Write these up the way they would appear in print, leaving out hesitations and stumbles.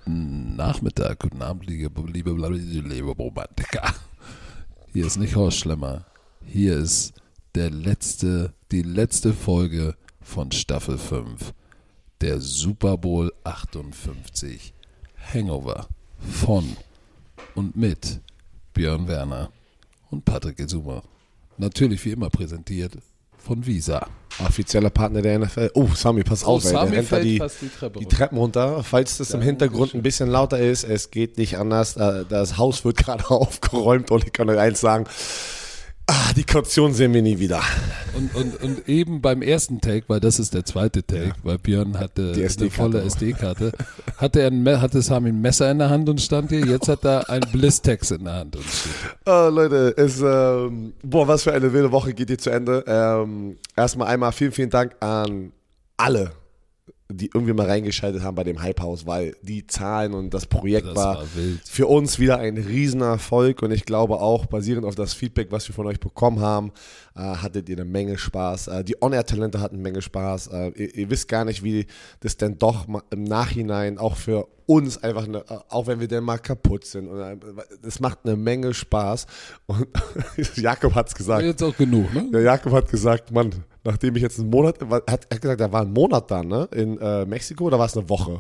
Guten Nachmittag, guten Abend, liebe Romantiker. Hier ist nicht Horst Schlemmer. Hier ist die letzte Folge von Staffel 5. Der Super Bowl 58 Hangover von und mit Björn Werner und Patrick Gesuma. Natürlich wie immer präsentiert von Visa. Offizieller Partner der NFL. Oh, Sami, pass auf, Sami der rennt da fällt fast die Treppen runter. Falls das im Hintergrund ein bisschen lauter ist, es geht nicht anders. Das Haus wird gerade aufgeräumt und ich kann euch eins sagen, die Kaution sehen wir nie wieder. Und eben beim ersten Take, weil das ist der zweite Take, weil Björn hatte eine volle SD-Karte, hatte Sami ein Messer in der Hand und stand hier, jetzt hat er ein Blistex in der Hand und steht. Leute, was für eine wilde Woche geht hier zu Ende. Erstmal einmal vielen, vielen Dank an alle, die irgendwie mal reingeschaltet haben bei dem Hype House, weil die Zahlen und das Projekt war für uns wieder ein Riesenerfolg und ich glaube auch, basierend auf das Feedback, was wir von euch bekommen haben, hattet ihr eine Menge Spaß. Die On-Air-Talente hatten eine Menge Spaß. Ihr wisst gar nicht, wie das denn doch im Nachhinein auch für uns einfach, auch wenn wir denn mal kaputt sind. Es macht eine Menge Spaß. Und Jakob hat es gesagt. Jetzt auch genug, ne? Ja, Jakob hat gesagt, Mann, nachdem ich jetzt einen Monat, hat gesagt, er war einen Monat da, ne? In Mexiko, oder war es eine Woche?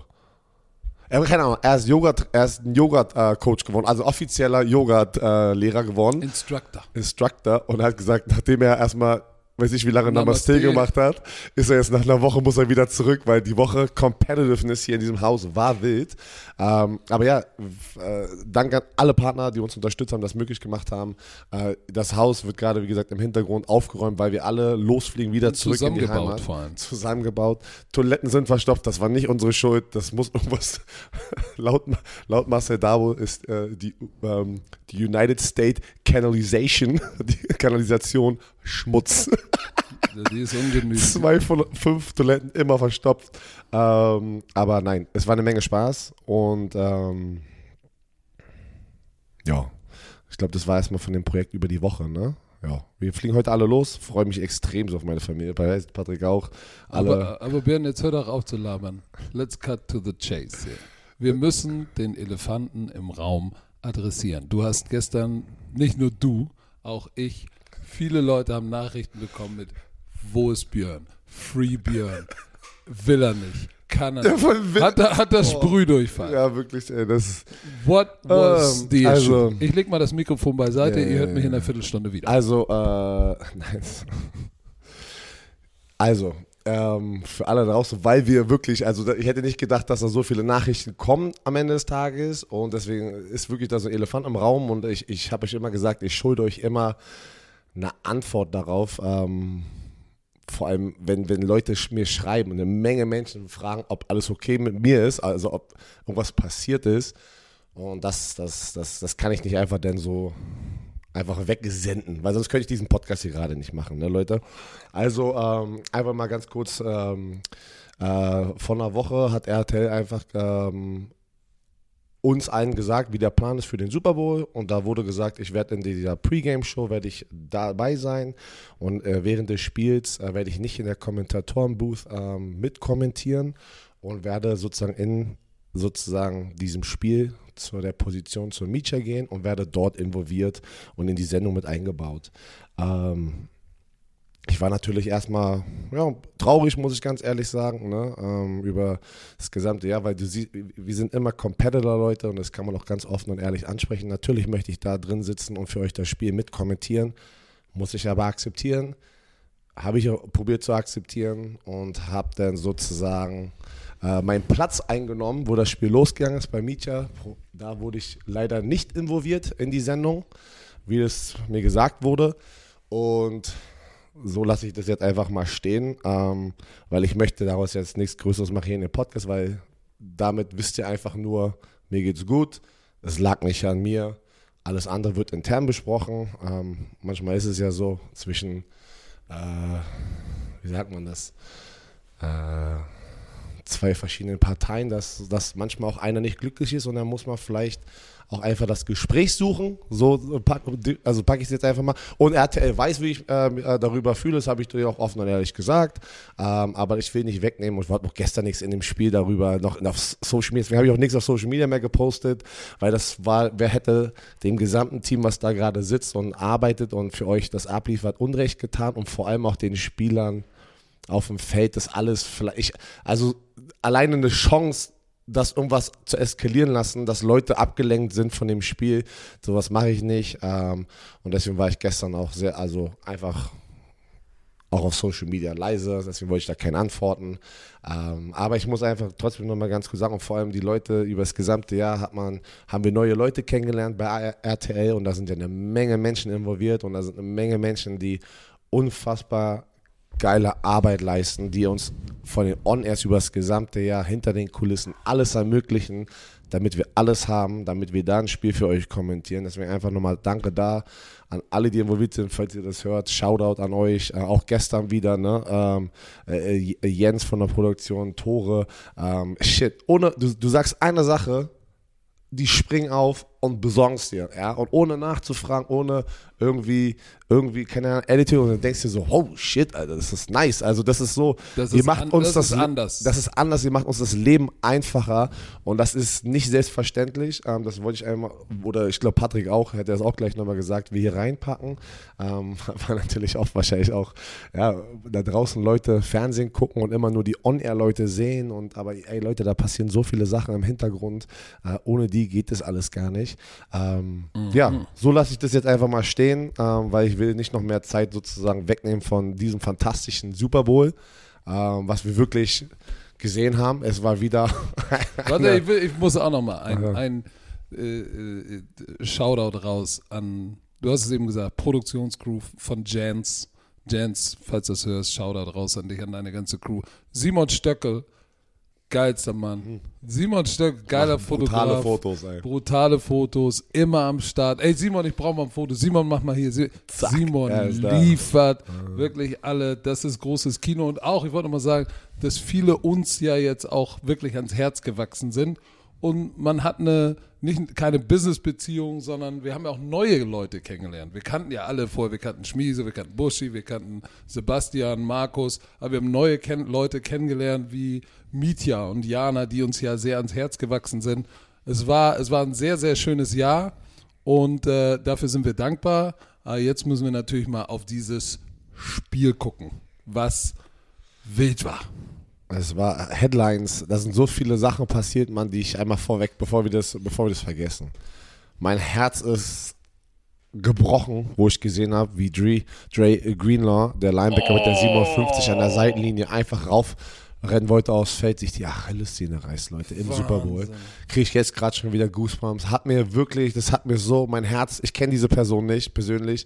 Keine Ahnung, er ist ein Yoga-Coach geworden, also offizieller Yoga-Lehrer geworden. Instructor und er hat gesagt, nachdem er erstmal, weiß ich wie lange Namaste gemacht hat, ist er jetzt nach einer Woche, muss er wieder zurück, weil die Woche Competitiveness hier in diesem Haus war wild. Aber ja, danke an alle Partner, die uns unterstützt haben, das möglich gemacht haben. Das Haus wird gerade, wie gesagt, im Hintergrund aufgeräumt, weil wir alle losfliegen, wieder zurück in die Heimat. Vor allem. Zusammengebaut. Toiletten sind verstopft, das war nicht unsere Schuld, das muss irgendwas, laut Marcel Dabo ist die United States Canalization, die Kanalisation Schmutz. Die ist ungemütlich. 2 von 5 Toiletten immer verstopft. Aber nein, es war eine Menge Spaß und ja, ich glaube, das war erstmal von dem Projekt über die Woche, ne? Ja, wir fliegen heute alle los, freue mich extrem so auf meine Familie, bei Patrick auch. Aber Björn, jetzt hör doch auf zu labern. Let's cut to the chase hier. Wir müssen den Elefanten im Raum adressieren. Du hast gestern, nicht nur du, auch ich, viele Leute haben Nachrichten bekommen mit, wo ist Björn? Free Björn. Will er nicht. Kann er nicht. Hat er Sprühdurchfall? Ja, wirklich, ey, das What was the issue? Ich leg mal das Mikrofon beiseite, ihr hört mich in einer Viertelstunde wieder. Für alle draußen, weil wir wirklich, also ich hätte nicht gedacht, dass da so viele Nachrichten kommen am Ende des Tages und deswegen ist wirklich da so ein Elefant im Raum und ich habe euch immer gesagt, ich schulde euch immer eine Antwort darauf, vor allem, wenn Leute mir schreiben, eine Menge Menschen fragen, ob alles okay mit mir ist, also ob irgendwas passiert ist. Und das kann ich nicht einfach dann so einfach wegsenden, weil sonst könnte ich diesen Podcast hier gerade nicht machen, ne, Leute? Also einfach mal ganz kurz, vor einer Woche hat RTL einfach uns allen gesagt, wie der Plan ist für den Super Bowl und da wurde gesagt, ich werde in dieser Pre-Game-Show werde ich dabei sein und während des Spiels werde ich nicht in der Kommentatoren-Booth mitkommentieren und werde sozusagen in diesem Spiel zu der Position zur Media gehen und werde dort involviert und in die Sendung mit eingebaut. Ich war natürlich erstmal traurig, muss ich ganz ehrlich sagen, ne, über das gesamte Jahr, weil wir sind immer Competitor-Leute und das kann man auch ganz offen und ehrlich ansprechen. Natürlich möchte ich da drin sitzen und für euch das Spiel mitkommentieren, muss ich aber akzeptieren. Habe ich auch probiert zu akzeptieren und habe dann sozusagen meinen Platz eingenommen, wo das Spiel losgegangen ist bei Mietja. Da wurde ich leider nicht involviert in die Sendung, wie es mir gesagt wurde und so lasse ich das jetzt einfach mal stehen, weil ich möchte daraus jetzt nichts Größeres machen hier in dem Podcast, weil damit wisst ihr einfach nur, mir geht's gut, es lag nicht an mir, alles andere wird intern besprochen. Manchmal ist es ja so zwischen, wie sagt man das, zwei verschiedenen Parteien, dass manchmal auch einer nicht glücklich ist und dann muss man vielleicht auch einfach das Gespräch suchen. So packe ich es jetzt einfach mal. Und RTL weiß, wie ich darüber fühle, das habe ich dir auch offen und ehrlich gesagt. Aber ich will nicht wegnehmen und ich wollte noch gestern nichts in dem Spiel darüber, noch auf Social Media, deswegen habe ich auch nichts auf Social Media mehr gepostet, weil wer hätte dem gesamten Team, was da gerade sitzt und arbeitet und für euch das abliefert, Unrecht getan und vor allem auch den Spielern auf dem Feld, das alles vielleicht, also alleine eine Chance, das irgendwas zu eskalieren lassen, dass Leute abgelenkt sind von dem Spiel, sowas mache ich nicht und deswegen war ich gestern auch sehr, also einfach auch auf Social Media leise, deswegen wollte ich da keine Antworten, aber ich muss einfach trotzdem nochmal ganz kurz sagen und vor allem die Leute über das gesamte Jahr haben wir neue Leute kennengelernt bei RTL und da sind ja eine Menge Menschen involviert und da sind eine Menge Menschen, die unfassbar geile Arbeit leisten, die uns von den On-Airs über das gesamte Jahr hinter den Kulissen alles ermöglichen, damit wir alles haben, damit wir da ein Spiel für euch kommentieren. Deswegen einfach nochmal Danke da an alle, die involviert sind, falls ihr das hört. Shoutout an euch, auch gestern wieder, ne? Jens von der Produktion, Tore, du sagst eine Sache, die springen auf und besorgst dir, ja, und ohne nachzufragen, ohne irgendwie, keine Ahnung, Editing und dann denkst du dir so, oh shit, Alter, das ist nice, also das ist so, das ist anders. Das ist anders, ihr macht uns das Leben einfacher und das ist nicht selbstverständlich, das wollte ich einmal, oder ich glaube Patrick auch, hätte er es auch gleich nochmal gesagt, wir hier reinpacken, weil natürlich auch wahrscheinlich auch, ja, da draußen Leute Fernsehen gucken und immer nur die On-Air-Leute sehen aber ey Leute, da passieren so viele Sachen im Hintergrund, ohne die geht das alles gar nicht. Ja, so lasse ich das jetzt einfach mal stehen, weil ich will nicht noch mehr Zeit sozusagen wegnehmen von diesem fantastischen Super Bowl, was wir wirklich gesehen haben. Es war wieder Warte, ich muss auch noch mal ein Shoutout raus an, du hast es eben gesagt, Produktionscrew von Jens, falls du das hörst, Shoutout raus an dich, an deine ganze Crew. Simon Stöckel, geilster Mann. Simon Stöckel, geiler Fotograf. Brutale Fotos, immer am Start. Ey Simon, ich brauche mal ein Foto. Simon, mach mal hier. Simon liefert wirklich alle. Das ist großes Kino. Und auch, ich wollte noch mal sagen, dass viele uns ja jetzt auch wirklich ans Herz gewachsen sind. Und man hat keine Business-Beziehung, sondern wir haben ja auch neue Leute kennengelernt. Wir kannten ja alle vorher, wir kannten Schmiese, wir kannten Buschi, wir kannten Sebastian, Markus, aber wir haben neue Leute kennengelernt wie Mitya und Jana, die uns ja sehr ans Herz gewachsen sind. Es war ein sehr, sehr schönes Jahr und dafür sind wir dankbar. Aber jetzt müssen wir natürlich mal auf dieses Spiel gucken, was wild war. Es war Headlines, da sind so viele Sachen passiert, Mann, die ich einmal vorweg, bevor wir das vergessen. Mein Herz ist gebrochen, wo ich gesehen habe, wie Dre Greenlaw, der Linebacker mit der 57 an der Seitenlinie, einfach raufrennen wollte aufs Feld, sich die Achillessehne reißt, Leute, im Super Bowl. Kriege ich jetzt gerade schon wieder Goosebumps. Das hat mir so, mein Herz, ich kenne diese Person nicht persönlich,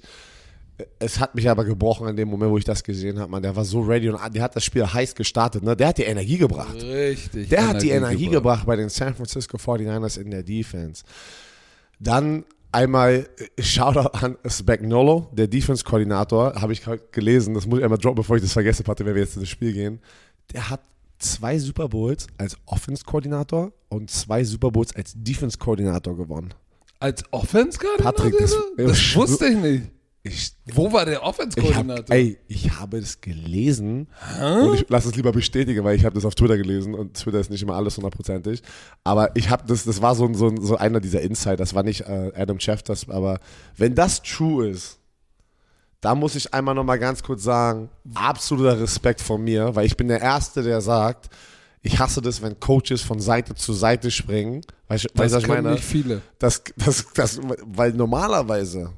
es hat mich aber gebrochen in dem Moment, wo ich das gesehen habe, man, der war so ready und der hat das Spiel heiß gestartet, ne? Der hat die Energie gebracht. Richtig. Der hat die Energie gebracht bei den San Francisco 49ers in der Defense. Dann einmal Shoutout an Spagnuolo, der Defense-Koordinator, habe ich gelesen, das muss ich einmal droppen, bevor ich das vergesse, Patrick, wenn wir jetzt in das Spiel gehen. Der hat 2 Super Bowls als Offense-Koordinator und 2 Super Bowls als Defense-Koordinator gewonnen. Als Offense-Koordinator? Patrick, das wusste ich nicht. Wo war der Offense-Koordinator? Ich habe es gelesen und ich lasse es lieber bestätigen, weil ich habe das auf Twitter gelesen und Twitter ist nicht immer alles 100%. Aber ich habe das war so einer dieser Insider, das war nicht Adam Schefter, aber wenn das true ist, da muss ich einmal nochmal ganz kurz sagen, absoluter Respekt von mir, weil ich bin der Erste, der sagt, ich hasse das, wenn Coaches von Seite zu Seite springen. Weißt du, was ich meine? Nicht viele. Weil normalerweise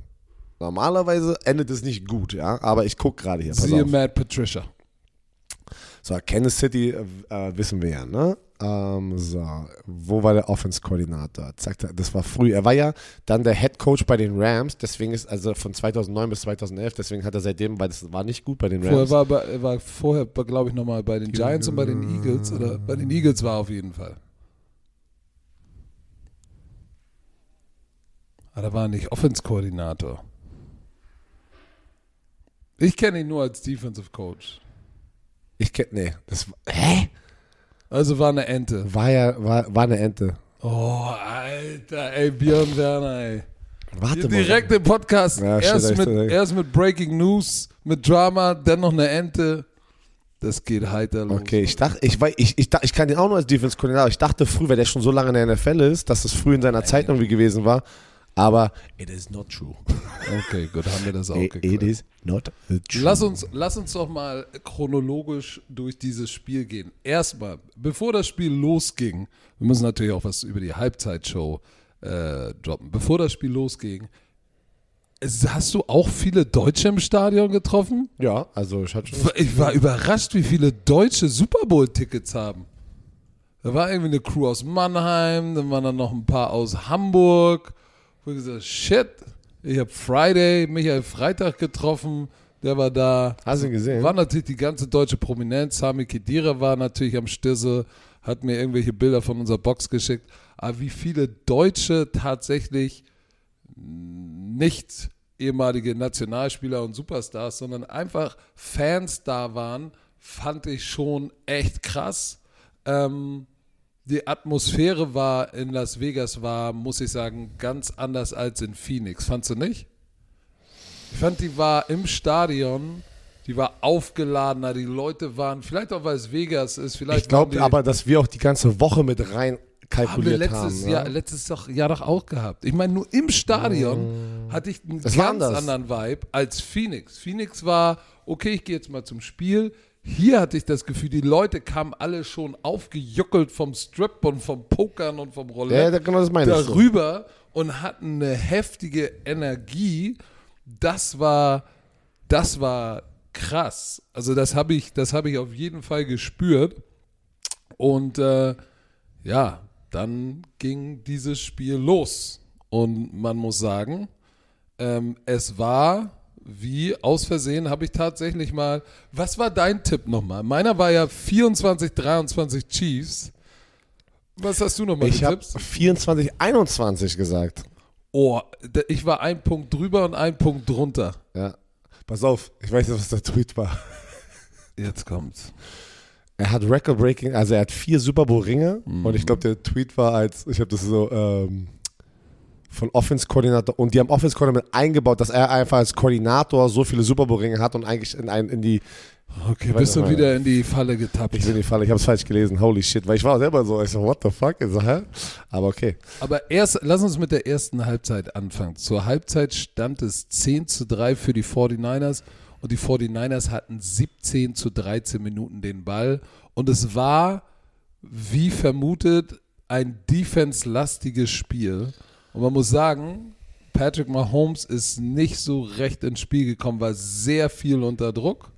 endet es nicht gut, ja, aber ich gucke gerade hier. Siehe Matt Patricia. So, Kansas City wissen wir ja, ne? Wo war der Offense-Koordinator? Das war früh. Er war ja dann der Head Coach bei den Rams, deswegen ist also von 2009 bis 2011, deswegen hat er seitdem, weil das war nicht gut bei den Rams. Er war vorher, glaube ich, nochmal bei den Giants und bei den Eagles, oder bei den Eagles war er auf jeden Fall. Aber da war er nicht Offense-Koordinator. Ich kenne ihn nur als Defensive Coach. Hä? Also war eine Ente. War eine Ente. Oh, Alter, ey, Björn Werner, ey. Warte mal. Direkt im Podcast. Ja, erst mit Breaking News, mit Drama, dann noch eine Ente. Das geht heiter los. Okay, ich kann den auch nur als Defense-Koordinator. Ich dachte früh, weil der schon so lange in der NFL ist, dass es früh in seiner Zeit irgendwie gewesen war. Aber it is not true. Okay, gut, haben wir das auch geklärt. It is not true. Lass uns doch mal chronologisch durch dieses Spiel gehen. Erstmal, bevor das Spiel losging, wir müssen natürlich auch was über die Halbzeitshow droppen. Bevor das Spiel losging, hast du auch viele Deutsche im Stadion getroffen? Ja, also Ich war überrascht, wie viele Deutsche Super Bowl-Tickets haben. Da war irgendwie eine Crew aus Mannheim, dann waren da noch ein paar aus Hamburg. Wo ich gesagt, shit, ich habe Michael Freitag getroffen, der war da. Hast du ihn gesehen? War natürlich die ganze deutsche Prominenz. Sami Khedira war natürlich am Stisse, hat mir irgendwelche Bilder von unserer Box geschickt. Aber wie viele Deutsche tatsächlich nicht ehemalige Nationalspieler und Superstars, sondern einfach Fans da waren, fand ich schon echt krass. Die Atmosphäre in Las Vegas war, muss ich sagen, ganz anders als in Phoenix. Fandst du nicht? Ich fand, die war im Stadion, die war aufgeladener, die Leute waren, vielleicht auch weil es Vegas ist, vielleicht. Ich glaube aber, dass wir auch die ganze Woche mit rein kalkuliert haben. Letztes Jahr doch auch gehabt. Ich meine, nur im Stadion hatte ich einen ganz anderen Vibe als Phoenix. Phoenix war, okay, ich gehe jetzt mal zum Spiel. Hier hatte ich das Gefühl, die Leute kamen alle schon aufgejuckelt vom Strip und vom Pokern und vom Roulette genau, das meine ich darüber und hatten eine heftige Energie. Das war krass. Also das habe ich auf jeden Fall gespürt. Und dann ging dieses Spiel los. Und man muss sagen, es war wie aus Versehen habe ich tatsächlich mal, was war dein Tipp nochmal? Meiner war ja 24-23 Chiefs. Was hast du nochmal getippt? Ich habe 24-21 gesagt. Oh, ich war ein Punkt drüber und ein Punkt drunter. Ja, pass auf, ich weiß nicht, was der Tweet war. Jetzt kommt's. Er hat Record-Breaking, also er hat 4 Super Bowl-Ringe und ich glaube, der Tweet war ich habe das so von Offense-Koordinator und die haben Offense-Koordinator eingebaut, dass er einfach als Koordinator so viele Super Bowl-Ringe hat und eigentlich in die Okay, bist du wieder in die Falle getappt. Ich bin in die Falle, ich habe es falsch gelesen, holy shit, weil ich war selber so, ich so, what the fuck, ich so, hä? Aber okay. Aber lass uns mit der ersten Halbzeit anfangen. Zur Halbzeit stand es 10-3 für die 49ers und die 49ers hatten 17-13 Minuten den Ball und es war, wie vermutet, ein defense-lastiges Spiel. Und man muss sagen, Patrick Mahomes ist nicht so recht ins Spiel gekommen, war sehr viel unter Druck.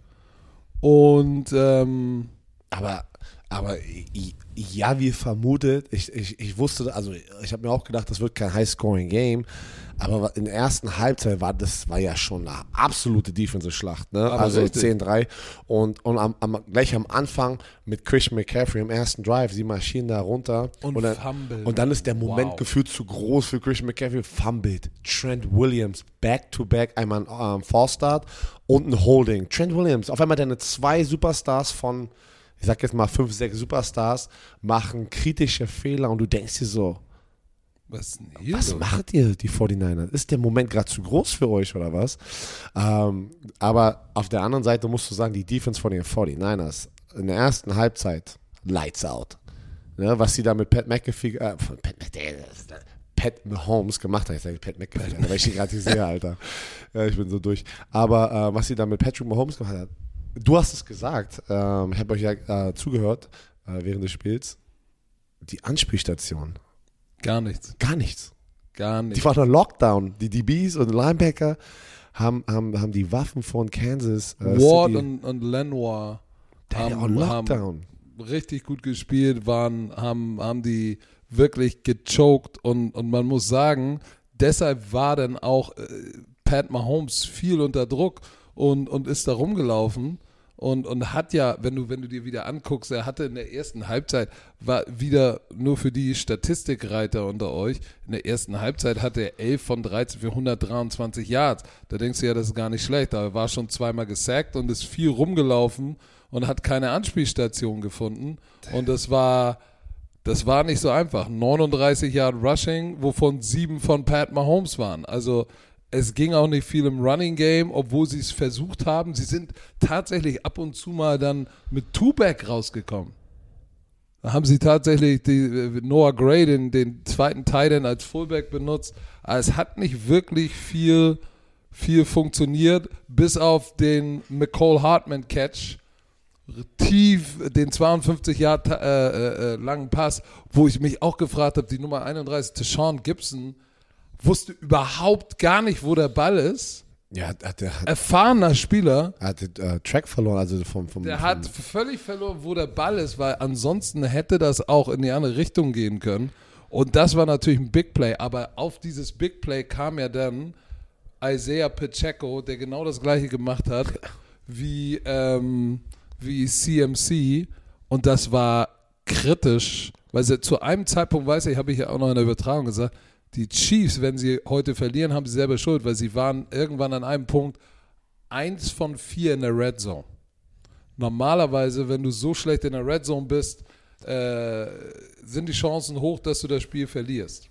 Und aber ja, wie vermutet, ich wusste, also ich habe mir auch gedacht, das wird kein High-Scoring-Game, aber in der ersten Halbzeit war ja schon eine absolute Defensive-Schlacht, ne? Also richtig. 10-3 und gleich am Anfang mit Christian McCaffrey im ersten Drive, sie marschieren da runter und dann ist der Moment gefühlt zu groß für Christian McCaffrey, fumbled, Trent Williams back-to-back, einmal ein Fallstart und ein Holding. Trent Williams, auf einmal deine 2 Superstars von, ich sag jetzt mal 5, 6 Superstars, machen kritische Fehler und du denkst dir so, was macht ihr, die 49ers? Ist der Moment gerade zu groß für euch oder was? Aber auf der anderen Seite musst du sagen, die Defense von den 49ers in der ersten Halbzeit, lights out. Ne, was sie da mit Pat Mahomes gemacht hat. Ich sage Pat McAfee, weil ich die gerade nicht sehe, Alter. Ja, ich bin so durch. Aber was sie da mit Patrick Mahomes gemacht hat, du hast es gesagt, ich habe euch ja zugehört während des Spiels, die Anspielstation. Gar nichts. Die war noch Lockdown. Die DBs und Linebacker haben die Waffen von Kansas Ward City. und Lenoir haben richtig gut gespielt, haben die wirklich gechoked und man muss sagen, deshalb war dann auch Pat Mahomes viel unter Druck und ist da rumgelaufen und hat ja, wenn du dir wieder anguckst, er hatte in der ersten Halbzeit, war wieder nur für die Statistikreiter unter euch, in der ersten Halbzeit hatte er 11 von 13 für 123 Yards. Da denkst du ja, das ist gar nicht schlecht, aber er war schon zweimal gesackt und ist viel rumgelaufen und hat keine Anspielstation gefunden und das war nicht so einfach. 39 Yard Rushing, wovon 7 von Pat Mahomes waren. Also es ging auch nicht viel im Running Game, obwohl sie es versucht haben. Sie sind tatsächlich ab und zu mal dann mit Two-Back rausgekommen. Da haben sie tatsächlich Noah Gray, den zweiten Tight End als Fullback benutzt. Aber es hat nicht wirklich viel funktioniert, bis auf den Mecole Hardman Catch, tief den 52 Jahre langen Pass, wo ich mich auch gefragt habe, die Nummer 31, Tashawn Gibson, wusste überhaupt gar nicht, wo der Ball ist. Ja, Erfahrener Spieler. Er hat den Track verloren, also Der hat völlig verloren, wo der Ball ist, weil ansonsten hätte das auch in die andere Richtung gehen können. Und das war natürlich ein Big Play, aber auf dieses Big Play kam ja dann Isaiah Pacheco, der genau das gleiche gemacht hat wie CMC, und das war kritisch, weil sie zu einem Zeitpunkt, habe ich ja auch noch in der Übertragung gesagt, die Chiefs, wenn sie heute verlieren, haben sie selber Schuld, weil sie waren irgendwann an einem Punkt 1 von 4 in der Red Zone. Normalerweise, wenn du so schlecht in der Red Zone bist, sind die Chancen hoch, dass du das Spiel verlierst.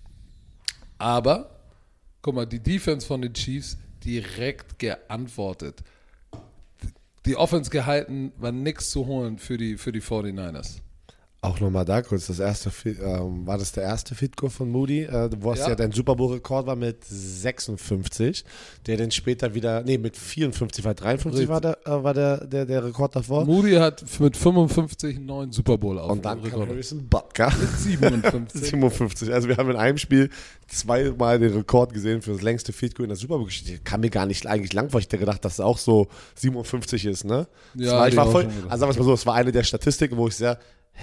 Aber, guck mal, die Defense von den Chiefs direkt geantwortet. Die Offense gehalten, war nichts zu holen für die 49ers. Auch nochmal da kurz, war das der erste Field Goal von Moody, wo es ja dein Super Bowl-Rekord war mit 56, der dann später wieder, mit 54, weil 53 war der Rekord davor. Moody hat mit 55 einen neuen Super Bowl auf. Und dann kam Harrison Butker mit 57. 57. Also wir haben in einem Spiel zweimal den Rekord gesehen für das längste Field Goal in der Super Bowl-Geschichte. Kam mir gar nicht eigentlich lang vor. Ich hätte gedacht, dass es auch so 57 ist, ne? Ja, also sagen wir es mal so, es war eine der Statistiken, wo ich sehr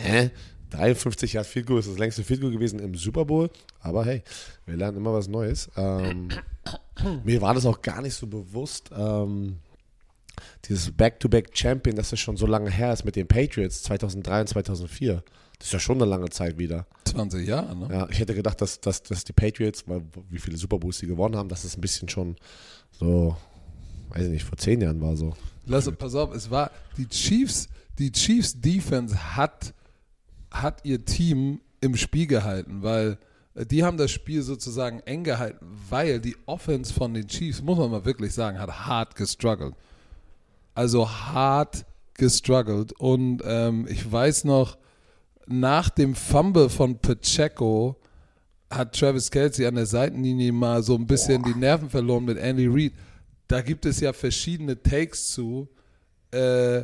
53 Yard Field Goal ist das längste Field Goal gewesen im Super Bowl, aber hey, wir lernen immer was Neues. Mir war das auch gar nicht so bewusst, dieses Back-to-Back-Champion, dass das schon so lange her ist mit den Patriots 2003 und 2004. Das ist ja schon eine lange Zeit wieder. 20 Jahre, ne? Ja, ich hätte gedacht, dass die Patriots, weil wie viele Super Bowls sie gewonnen haben, dass es ein bisschen schon so, weiß ich nicht, vor 10 Jahren war so. Pass auf, es war die Chiefs Defense hat ihr Team im Spiel gehalten, weil die haben das Spiel sozusagen eng gehalten, weil die Offense von den Chiefs, muss man mal wirklich sagen, hat hart gestruggelt. Also hart gestruggelt. Und ich weiß noch, nach dem Fumble von Pacheco hat Travis Kelce an der Seitenlinie mal so ein bisschen die Nerven verloren mit Andy Reid. Da gibt es ja verschiedene Takes zu. Du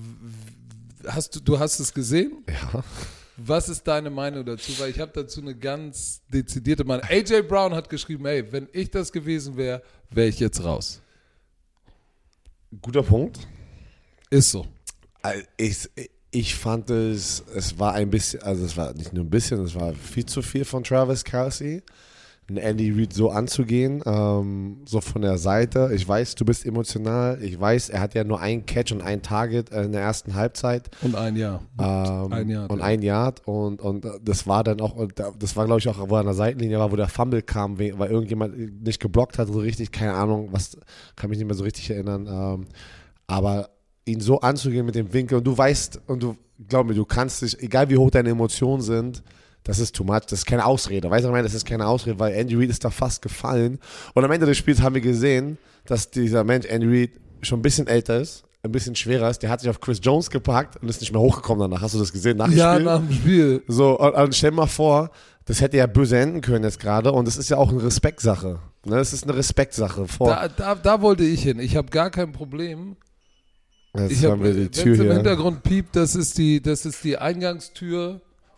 hast es gesehen? Ja. Was ist deine Meinung dazu? Weil ich habe dazu eine ganz dezidierte Meinung. AJ Brown hat geschrieben, hey, wenn ich das gewesen wäre, wäre ich jetzt raus. Guter Punkt. Ist so. Ich fand es war ein bisschen, also es war nicht nur ein bisschen, es war viel zu viel von Travis Kelce, einen Andy Reid so anzugehen, so von der Seite. Ich weiß, du bist emotional. Ich weiß, er hat ja nur einen Catch und ein Target in der ersten Halbzeit. Und ein Jahr. Ein Yard. Und das war dann auch, das war glaube ich auch, wo er an der Seitenlinie war, wo der Fumble kam, weil irgendjemand nicht geblockt hat, so richtig, keine Ahnung, kann mich nicht mehr so richtig erinnern. Aber ihn so anzugehen mit dem Winkel, und du weißt, und du, glaub mir, du kannst dich, egal wie hoch deine Emotionen sind, das ist too much, das ist keine Ausrede. Weißt du, ich meine, das ist keine Ausrede, weil Andy Reid ist da fast gefallen. Und am Ende des Spiels haben wir gesehen, dass dieser Mensch, Andy Reid, schon ein bisschen älter ist, ein bisschen schwerer ist. Der hat sich auf Chris Jones gepackt und ist nicht mehr hochgekommen danach. Hast du das gesehen? Nach dem Spiel? Nach dem Spiel. So, und stell dir mal vor, das hätte ja böse enden können jetzt gerade, und das ist ja auch eine Respektsache. Ne? Das ist eine Respektsache. Da wollte ich hin. Ich habe gar kein Problem. Jetzt haben wir die Tür hier. Im Hintergrund piept, das ist die Eingangstür.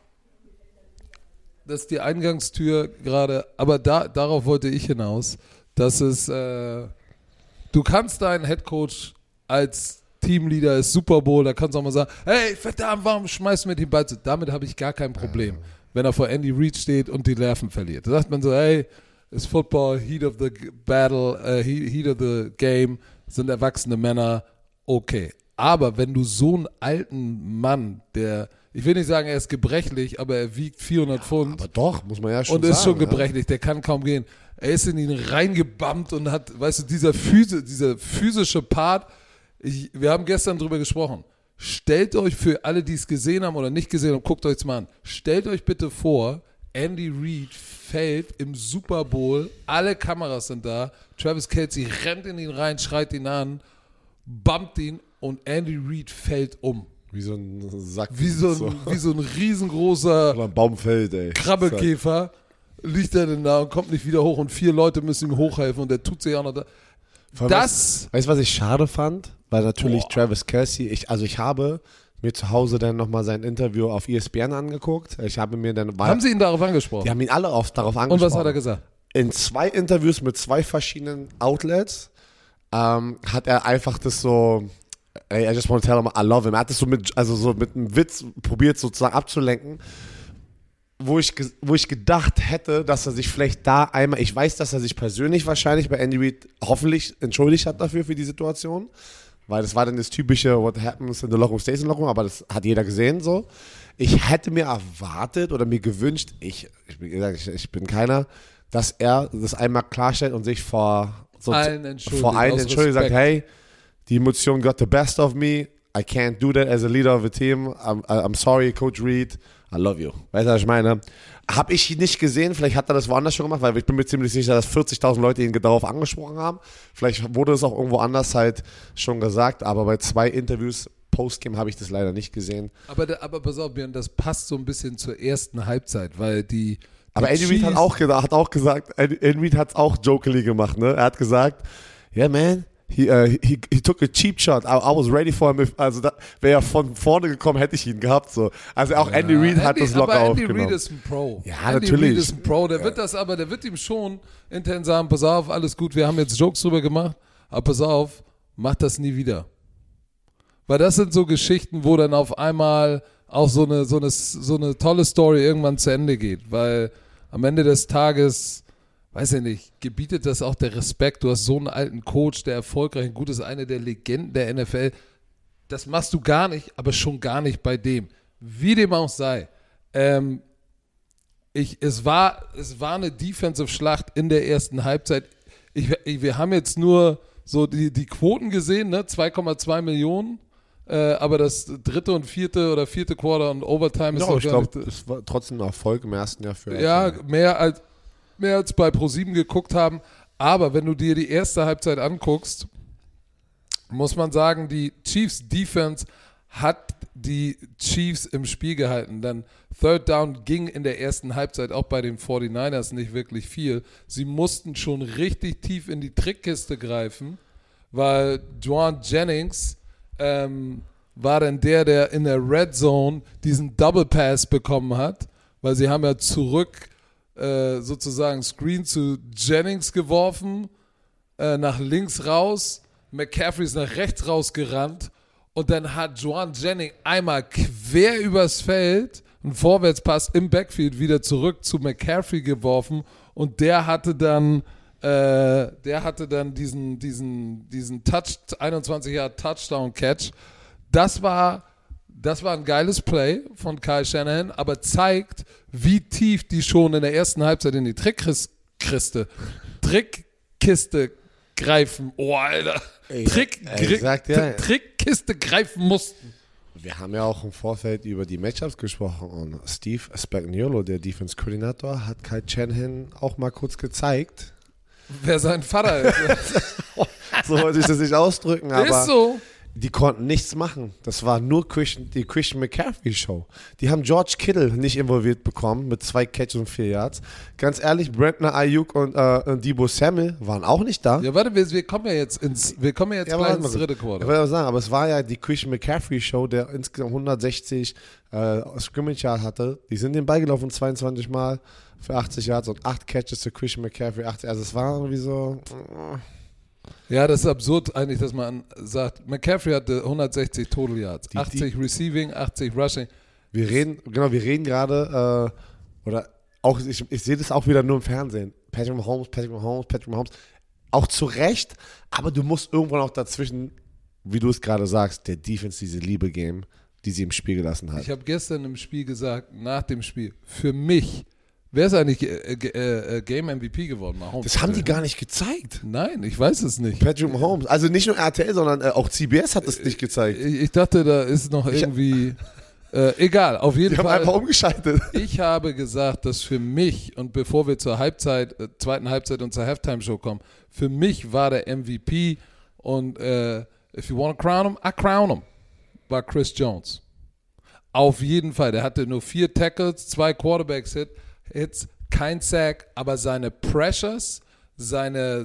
Das ist die Eingangstür gerade, aber darauf wollte ich hinaus, dass du kannst deinen Headcoach als Teamleader, ist Super Bowl, da kannst du auch mal sagen, hey, verdammt, warum schmeißt du mir den Ball zu? Damit habe ich gar kein Problem, wenn er vor Andy Reid steht und die Nerven verliert. Da sagt man so, hey, ist Football, Heat of the Battle, Heat of the Game, sind erwachsene Männer, okay. Aber wenn du so einen alten Mann, ich will nicht sagen, er ist gebrechlich, aber er wiegt 400 Pfund. Aber doch, muss man ja schon und sagen. ist schon gebrechlich, der kann kaum gehen. Er ist in ihn reingebammt und hat, weißt du, dieser physische Part, wir haben gestern drüber gesprochen. Stellt euch für alle, die es gesehen haben oder nicht gesehen haben, guckt euch es mal an. Stellt euch bitte vor, Andy Reid fällt im Super Bowl, alle Kameras sind da, Travis Kelce rennt in ihn rein, schreit ihn an, bumpt ihn und Andy Reid fällt um. Wie so ein Sack. Wie so ein riesengroßer oder ein Baumfeld, ey. Krabbelkäfer liegt er denn da und kommt nicht wieder hoch und 4 Leute müssen ihm hochhelfen und der tut sich auch noch da. Weißt du, was ich schade fand? Weil natürlich Travis Kelce, ich habe mir zu Hause dann nochmal sein Interview auf ESPN angeguckt. Haben Sie ihn darauf angesprochen? Die haben ihn alle darauf angesprochen. Und was hat er gesagt? In 2 Interviews mit 2 verschiedenen Outlets hat er einfach das so, I just want to tell him I love him. Er hat das so mit einem Witz probiert sozusagen abzulenken, wo ich gedacht hätte, dass er sich vielleicht da einmal, ich weiß, dass er sich persönlich wahrscheinlich bei Andy Reid hoffentlich entschuldigt hat dafür, für die Situation, weil das war dann das typische What happens in the locker room stays in the locker room, aber das hat jeder gesehen so. Ich hätte mir erwartet oder mir gewünscht, ich bin keiner, dass er das einmal klarstellt und sich vor allen entschuldigt, sagt, hey, die Emotion got the best of me, I can't do that as a leader of a team, I'm sorry, Coach Reid, I love you. Weißt du, was ich meine? Habe ich nicht gesehen, vielleicht hat er das woanders schon gemacht, weil ich bin mir ziemlich sicher, dass 40.000 Leute ihn darauf angesprochen haben. Vielleicht wurde es auch irgendwo anders halt schon gesagt, aber bei 2 Interviews Postgame habe ich das leider nicht gesehen. Aber pass auf, Björn, das passt so ein bisschen zur ersten Halbzeit, weil aber Andy Reid hat auch gesagt, Andy Reid hat es auch jokingly gemacht, ne? Er hat gesagt, yeah man, he took a cheap shot. I was ready for him. Wäre er von vorne gekommen, hätte ich ihn gehabt. So. Also auch Andy Reid hat das locker aufgenommen. Andy Reid ist ein Pro. Ja, Andy natürlich. Reid ist ein Pro. Der wird ihm schon intern sagen, pass auf, alles gut, wir haben jetzt Jokes drüber gemacht, aber pass auf, mach das nie wieder. Weil das sind so Geschichten, wo dann auf einmal auch so eine tolle Story irgendwann zu Ende geht. Weil am Ende des Tages, weiß ich nicht, gebietet das auch der Respekt. Du hast so einen alten Coach, der erfolgreich und gut ist, eine der Legenden der NFL. Das machst du gar nicht, aber schon gar nicht bei dem. Wie dem auch sei. Es war eine Defensive-Schlacht in der ersten Halbzeit. Wir haben jetzt nur so die Quoten gesehen, ne? 2,2 Millionen. Aber das 3. und 4. oder 4. Quarter und Overtime ist ich glaube, es war trotzdem ein Erfolg im ersten Jahr für ja, mehr als bei Pro7 geguckt haben. Aber wenn du dir die erste Halbzeit anguckst, muss man sagen, die Chiefs Defense hat die Chiefs im Spiel gehalten. Dann Third Down ging in der ersten Halbzeit auch bei den 49ers nicht wirklich viel. Sie mussten schon richtig tief in die Trickkiste greifen, weil Jauan Jennings war dann der in der Red Zone diesen Double Pass bekommen hat, weil sie haben ja zurück sozusagen Screen zu Jennings geworfen, nach links raus, McCaffrey ist nach rechts rausgerannt und dann hat Jauan Jennings einmal quer übers Feld einen Vorwärtspass im Backfield wieder zurück zu McCaffrey geworfen und der hatte dann diesen 21 Yard Touchdown Catch. Das war ein geiles Play von Kyle Shanahan, aber zeigt, wie tief die schon in der ersten Halbzeit in die Trickkiste greifen. Oh, Alter. Trickkiste greifen mussten. Wir haben ja auch im Vorfeld über die Matchups gesprochen und Steve Spagnuolo, der Defense-Koordinator, hat Kyle Shanahan auch mal kurz gezeigt, wer sein Vater ist. So wollte ich das nicht ausdrücken, aber ist so. Die konnten nichts machen. Das war nur die Christian McCaffrey Show. Die haben George Kittle nicht involviert bekommen mit 2 Catches und 4 Yards. Ganz ehrlich, Brandon Ayuk und Deebo Samuel waren auch nicht da. Ja, warte, wir kommen ja jetzt gleich ins dritte Quarter. Ich wollte sagen, aber es war ja die Christian McCaffrey Show, der insgesamt 160 Scrimmage Yards hatte. Die sind den Ball gelaufen 22 Mal für 80 Yards und 8 Catches zu Christian McCaffrey 80. Also es war irgendwie so. Ja, das ist absurd eigentlich, dass man sagt, McCaffrey hatte 160 Total Yards, 80 Receiving, 80 Rushing. Wir reden gerade, oder auch, ich sehe das auch wieder nur im Fernsehen. Patrick Mahomes. Auch zu Recht, aber du musst irgendwann auch dazwischen wie du es gerade sagst, der Defense diese Liebe geben, die sie im Spiel gelassen hat. Ich habe gestern im Spiel gesagt, nach dem Spiel, für mich, wer ist eigentlich Game MVP geworden? Mahomes. Das haben die gar nicht gezeigt. Nein, ich weiß es nicht. Patrick Mahomes, also nicht nur RTL, sondern auch CBS hat es nicht gezeigt. Ich dachte, da ist noch irgendwie, egal, auf jeden Die Fall. haben einfach umgeschaltet. Ich habe gesagt, dass für mich, und bevor wir zur zweiten Halbzeit und zur Halftime-Show kommen, für mich war der MVP und if you want to crown him, I crown him, war Chris Jones. Auf jeden Fall. Der hatte nur 4 Tackles, 2 Quarterbacks-Hits, kein Sack, aber seine Pressures, seine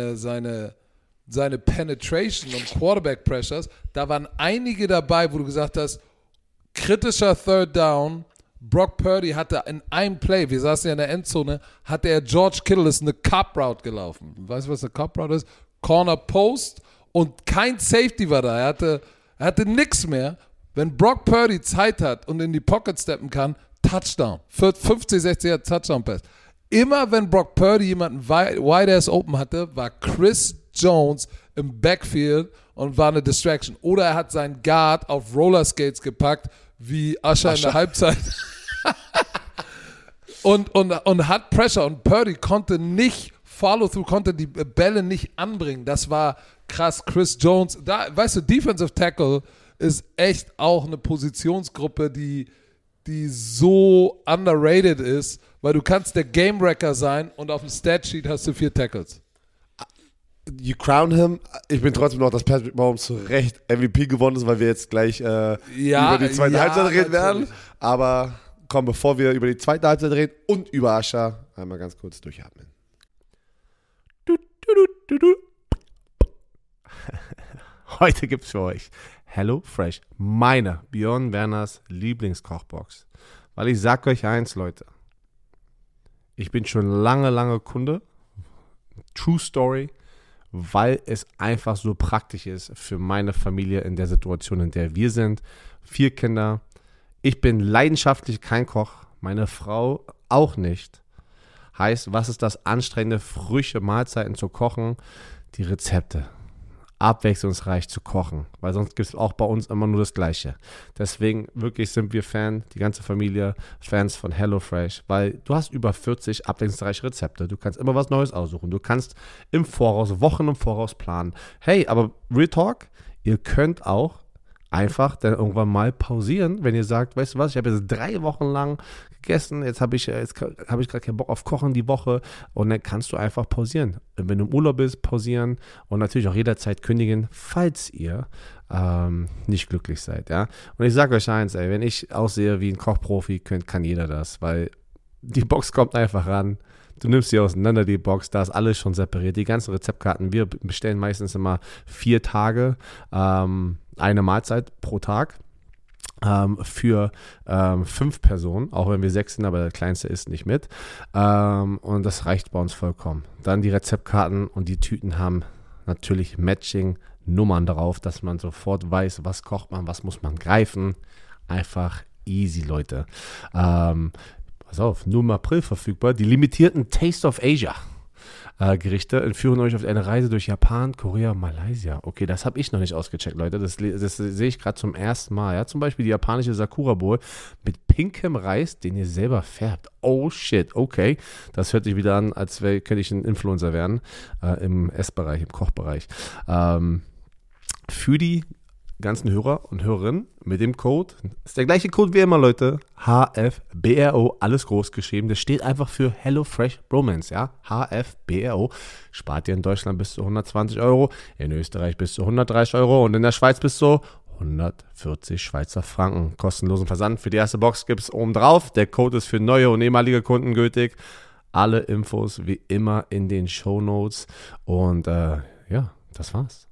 Penetration und Quarterback-Pressures, da waren einige dabei, wo du gesagt hast, kritischer Third Down, Brock Purdy hatte in einem Play, wir saßen ja in der Endzone, hatte er George Kittle, ist eine Cop-Route gelaufen. Weißt du, was eine Cop-Route ist? Corner Post und kein Safety war da. Er hatte nichts mehr. Wenn Brock Purdy Zeit hat und in die Pocket steppen kann, Touchdown. 50, 60 Jahre Touchdown-Pass. Immer wenn Brock Purdy jemanden wide-ass open hatte, war Chris Jones im Backfield und war eine Distraction. Oder er hat seinen Guard auf Rollerskates gepackt, wie Usher in der Halbzeit. und hat Pressure. Und Purdy konnte nicht Follow-through, konnte die Bälle nicht anbringen. Das war krass. Chris Jones, da, weißt du, Defensive Tackle ist echt auch eine Positionsgruppe, die so underrated ist, weil du kannst der Game-Wrecker sein und auf dem Statsheet hast du 4 Tackles. You crown him. Ich bin trotzdem noch, dass Patrick Mahomes zu Recht MVP gewonnen ist, weil wir jetzt gleich über die zweite Halbzeit reden werden. Aber komm, bevor wir über die zweite Halbzeit reden und über Usher, einmal ganz kurz durchatmen. Heute gibt's für euch HelloFresh, meine Björn Werners Lieblingskochbox. Weil ich sag euch eins, Leute. Ich bin schon lange Kunde. True Story. Weil es einfach so praktisch ist für meine Familie in der Situation, in der wir sind. 4 Kinder. Ich bin leidenschaftlich kein Koch. Meine Frau auch nicht. Heißt, was ist das Anstrengende, frische Mahlzeiten zu kochen? Die Rezepte. Abwechslungsreich zu kochen, weil sonst gibt es auch bei uns immer nur das Gleiche. Deswegen wirklich sind wir die ganze Familie, Fans von HelloFresh, weil du hast über 40 abwechslungsreiche Rezepte. Du kannst immer was Neues aussuchen. Du kannst Wochen im Voraus planen. Hey, aber Real Talk, ihr könnt auch einfach dann irgendwann mal pausieren, wenn ihr sagt, weißt du was, ich habe jetzt 3 Wochen lang gegessen, jetzt habe ich gerade keinen Bock auf Kochen die Woche und dann kannst du einfach pausieren. Wenn du im Urlaub bist, pausieren und natürlich auch jederzeit kündigen, falls ihr nicht glücklich seid. Ja? Und ich sage euch eins, wenn ich aussehe wie ein Kochprofi, kann jeder das, weil die Box kommt einfach ran. Du nimmst sie auseinander, die Box, da ist alles schon separiert. Die ganzen Rezeptkarten, wir bestellen meistens immer 4 Tage, eine Mahlzeit pro Tag für 5 Personen, auch wenn wir 6 sind, aber der Kleinste isst nicht mit. Und das reicht bei uns vollkommen. Dann die Rezeptkarten und die Tüten haben natürlich Matching-Nummern drauf, dass man sofort weiß, was kocht man, was muss man greifen. Einfach easy, Leute. Pass auf, nur im April verfügbar. Die limitierten Taste of Asia Gerichte entführen euch auf eine Reise durch Japan, Korea, Malaysia. Okay, das habe ich noch nicht ausgecheckt, Leute. Das sehe ich gerade zum ersten Mal. Ja, zum Beispiel die japanische Sakura Bowl mit pinkem Reis, den ihr selber färbt. Oh shit, okay. Das hört sich wieder an, als könnte ich ein Influencer werden im Essbereich, im Kochbereich. Für die ganzen Hörer und Hörerinnen mit dem Code, ist der gleiche Code wie immer, Leute, HFBRO, alles groß geschrieben, das steht einfach für HelloFresh Bromance, ja, HFBRO, spart ihr in Deutschland bis zu 120 €, in Österreich bis zu 130 € und in der Schweiz bis zu 140 Schweizer Franken, kostenlosen Versand. Für die erste Box gibt es oben drauf, der Code ist für neue und ehemalige Kunden gültig, alle Infos wie immer in den Shownotes und ja, das war's.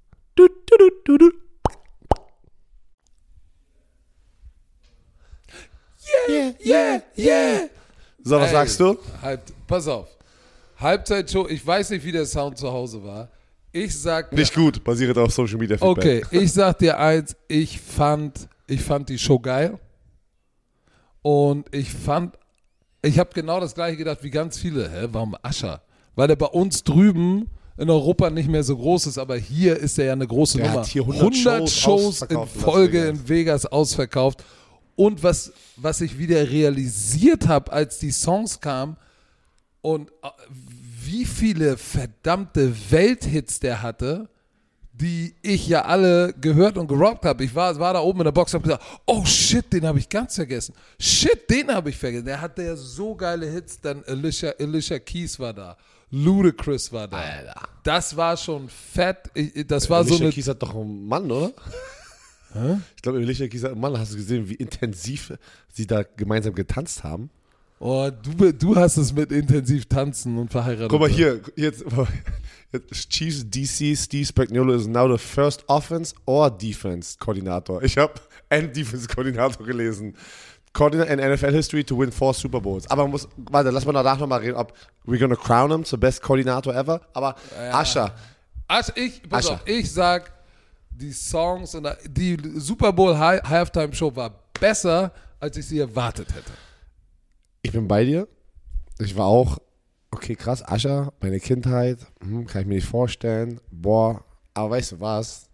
Yeah. So, was sagst du? Pass auf. Halbzeitshow, ich weiß nicht, wie der Sound zu Hause war. Ich sag dir, nicht gut, basierend auf Social Media Feedback. Okay, ich sag dir eins, ich fand die Show geil. Und ich habe genau das gleiche gedacht wie ganz viele. Warum Usher? Weil der bei uns drüben in Europa nicht mehr so groß ist, aber hier ist er ja eine große Der Nummer. hat hier 100 Shows in ausverkauft in Las Folge Vegas. in Vegas ausverkauft. Und was ich wieder realisiert habe, als die Songs kamen und wie viele verdammte Welthits der hatte, die ich ja alle gehört und gerockt habe. Ich war da oben in der Box und habe gesagt, oh shit, den habe ich ganz vergessen. Shit, den habe ich vergessen. Der hatte ja so geile Hits. Dann Alicia Keys war da. Ludacris war da. Alter. Das war schon fett. Das war so Alicia eine... Keys hat doch einen Mann, oder? Hä? Ich glaube, Alicia Keys hat einen Mann. Hast du gesehen, wie intensiv sie da gemeinsam getanzt haben? Oh, du hast es mit intensiv tanzen und verheiratet. Guck mal hier, jetzt Chiefs DC Steve Spagnuolo is now the first offense or defense Koordinator. Ich habe Defense Koordinator gelesen. Coordinator in NFL History to win 4 Super Bowls. Aber warte, lass mal danach nochmal reden, ob we're gonna crown him the best Koordinator ever. Aber Ja. Usher. Pass auf, ich sag, die Songs und die Super Bowl Halftime Show war besser, als ich sie erwartet hätte. Ich bin bei dir. Ich war auch, okay, krass, Usher, meine Kindheit, kann ich mir nicht vorstellen. Boah, aber weißt du was?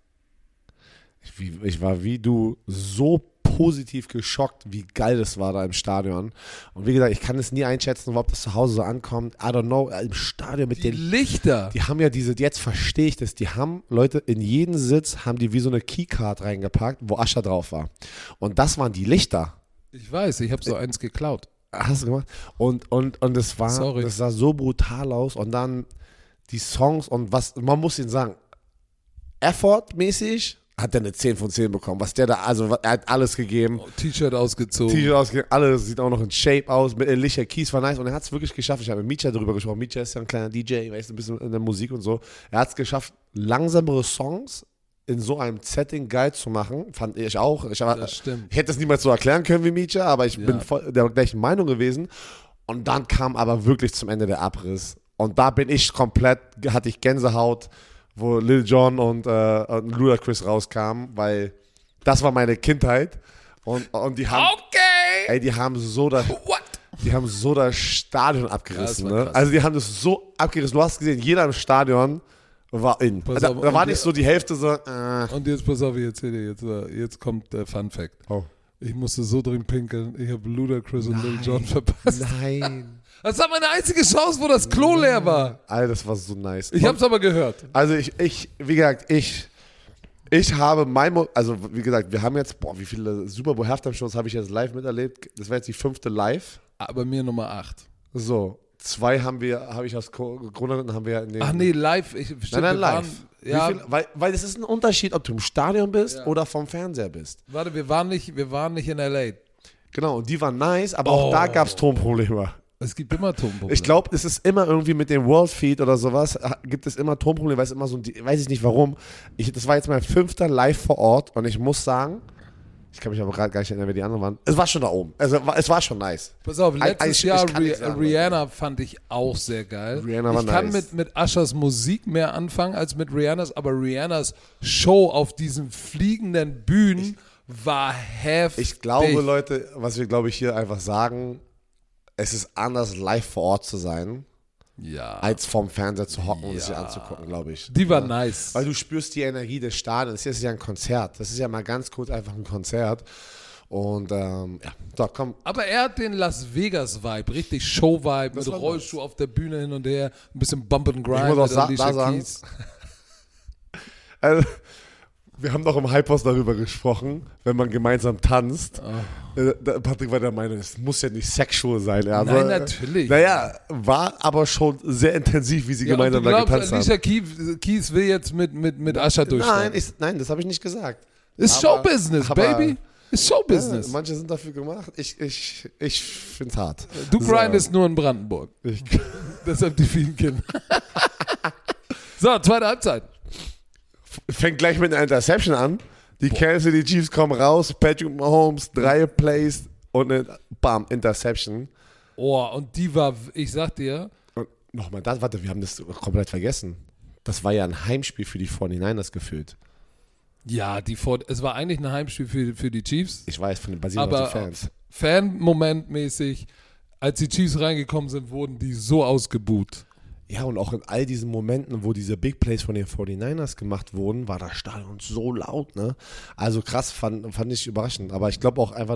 Ich war wie du so positiv geschockt, wie geil das war da im Stadion. Und wie gesagt, ich kann es nie einschätzen, ob das zu Hause so ankommt. I don't know, im Stadion mit Die den Lichter. Die haben ja jetzt verstehe ich das, die haben, Leute, in jeden Sitz haben die wie so eine Keycard reingepackt, wo Usher drauf war. Und das waren die Lichter. Ich weiß, ich habe so eins geklaut. Hast du gemacht? Und das sah so brutal aus. Und dann die Songs und was, man muss ihnen sagen, Effort-mäßig hat er eine 10 von 10 bekommen. Was der da, also er hat alles gegeben. T-Shirt ausgezogen. Alles sieht auch noch in Shape aus. Mit Alicia Keys war nice und er hat es wirklich geschafft. Ich habe mit Micha darüber gesprochen. Micha ist ja ein kleiner DJ, weißt du, ein bisschen in der Musik und so. Er hat es geschafft, langsamere Songs in so einem Setting geil zu machen. Fand ich auch. Das stimmt. Ich hätte es niemals so erklären können wie Micha, aber ich bin voll der gleichen Meinung gewesen. Und dann kam aber wirklich zum Ende der Abriss. Und da bin ich komplett, hatte ich Gänsehaut, wo Lil Jon und Ludacris rauskamen, weil das war meine Kindheit. Und die haben, Okay! die haben so das, What? die haben so das Stadion abgerissen. Ja, das war Ne? krass. Also die haben das so abgerissen. Du hast gesehen, jeder im Stadion war in. Pass Da auf, war und nicht so die Hälfte so. Und jetzt pass auf, ich erzähle dir, jetzt kommt der Fun Fact. Oh. Ich musste so drin pinkeln, ich habe Ludacris und Lil Jon verpasst. Nein. Das war meine einzige Chance, wo das Klo leer war. Alter, das war so nice. Ich hab's aber gehört. Also wie gesagt, ich habe also wie gesagt, wir haben jetzt, wie viele Super Bowl Halftime-Shows habe ich jetzt live miterlebt? Das war jetzt die 5. live. Bei mir Nummer 8. So, 2 habe ich aus Grund haben wir in den. Ach nee, live. Stimmt, Nein, wir live. waren- ja, Weil es ist ein Unterschied, ob du im Stadion bist Ja. oder vom Fernseher bist. warte, wir waren nicht in L.A. Genau, und die waren nice, aber auch da gab es Tonprobleme. Es gibt immer Tonprobleme. Ich glaube, es ist immer irgendwie mit dem World Feed oder sowas, gibt es immer Tonprobleme, weil es immer so, weiß ich nicht warum. Das war jetzt mein 5. Live vor Ort und ich muss sagen, ich kann mich aber gerade gar nicht erinnern, wer die anderen waren. Es war schon da oben. Also, es war schon nice. Pass auf, letztes ich Jahr kann nichts sagen, Rihanna fand ich auch sehr geil. Rihanna war ich kann nice. mit Ushers Musik mehr anfangen als mit Rihannas, aber Rihannas Show auf diesen fliegenden Bühnen war heftig. Ich glaube, Leute, was wir, glaube ich, hier einfach sagen, es ist anders, live vor Ort zu sein, ja, als vorm Fernseher zu hocken und sich anzugucken, glaube ich. die war nice. Weil du spürst die Energie des Stadions. Das ist ja ein Konzert. Das ist ja mal ganz kurz einfach ein Konzert. Und ja, so, komm. Aber er hat den Las Vegas-Vibe, richtig Show-Vibe, mit war Rollschuh auf der Bühne hin und her, ein bisschen Bump and Grind Ich muss auch mit da Alicia sagen, Keys. Also, wir haben doch im Hypos darüber gesprochen, wenn man gemeinsam tanzt. Patrick war der Meinung, es muss ja nicht sexual sein. Ja, Nein, natürlich. Naja, war aber schon sehr intensiv, wie sie Ja, und gemeinsam du da glaubst, getanzt haben. Alicia Keys will jetzt mit Usher durchstarten. Nein, das habe ich nicht gesagt. Ist aber- Showbusiness, aber- Baby. Ist Showbusiness. Ja, manche sind dafür gemacht. Ich finde es hart. Du So. grindest nur in Brandenburg. Ich, Deshalb die vielen Kinder. So, zweite Halbzeit. fängt gleich mit einer Interception an. Die Kansas City Chiefs kommen raus, Patrick Mahomes, 3 Plays und eine Bam, Interception. Oh, und die war, ich sag dir, Und nochmal, warte, wir haben das komplett vergessen. Das war ja ein Heimspiel für die 49ers gefühlt. ja, es war eigentlich ein Heimspiel für die Chiefs, Ich weiß, von den basierend auf aber die Fans. Fan-Momentmäßig, als die Chiefs reingekommen sind, wurden die so ausgebuht. Ja, und auch in all diesen Momenten, wo diese Big Plays von den 49ers gemacht wurden, war das Stadion so laut, ne? Also krass, fand ich überraschend. Aber ich glaube auch einfach,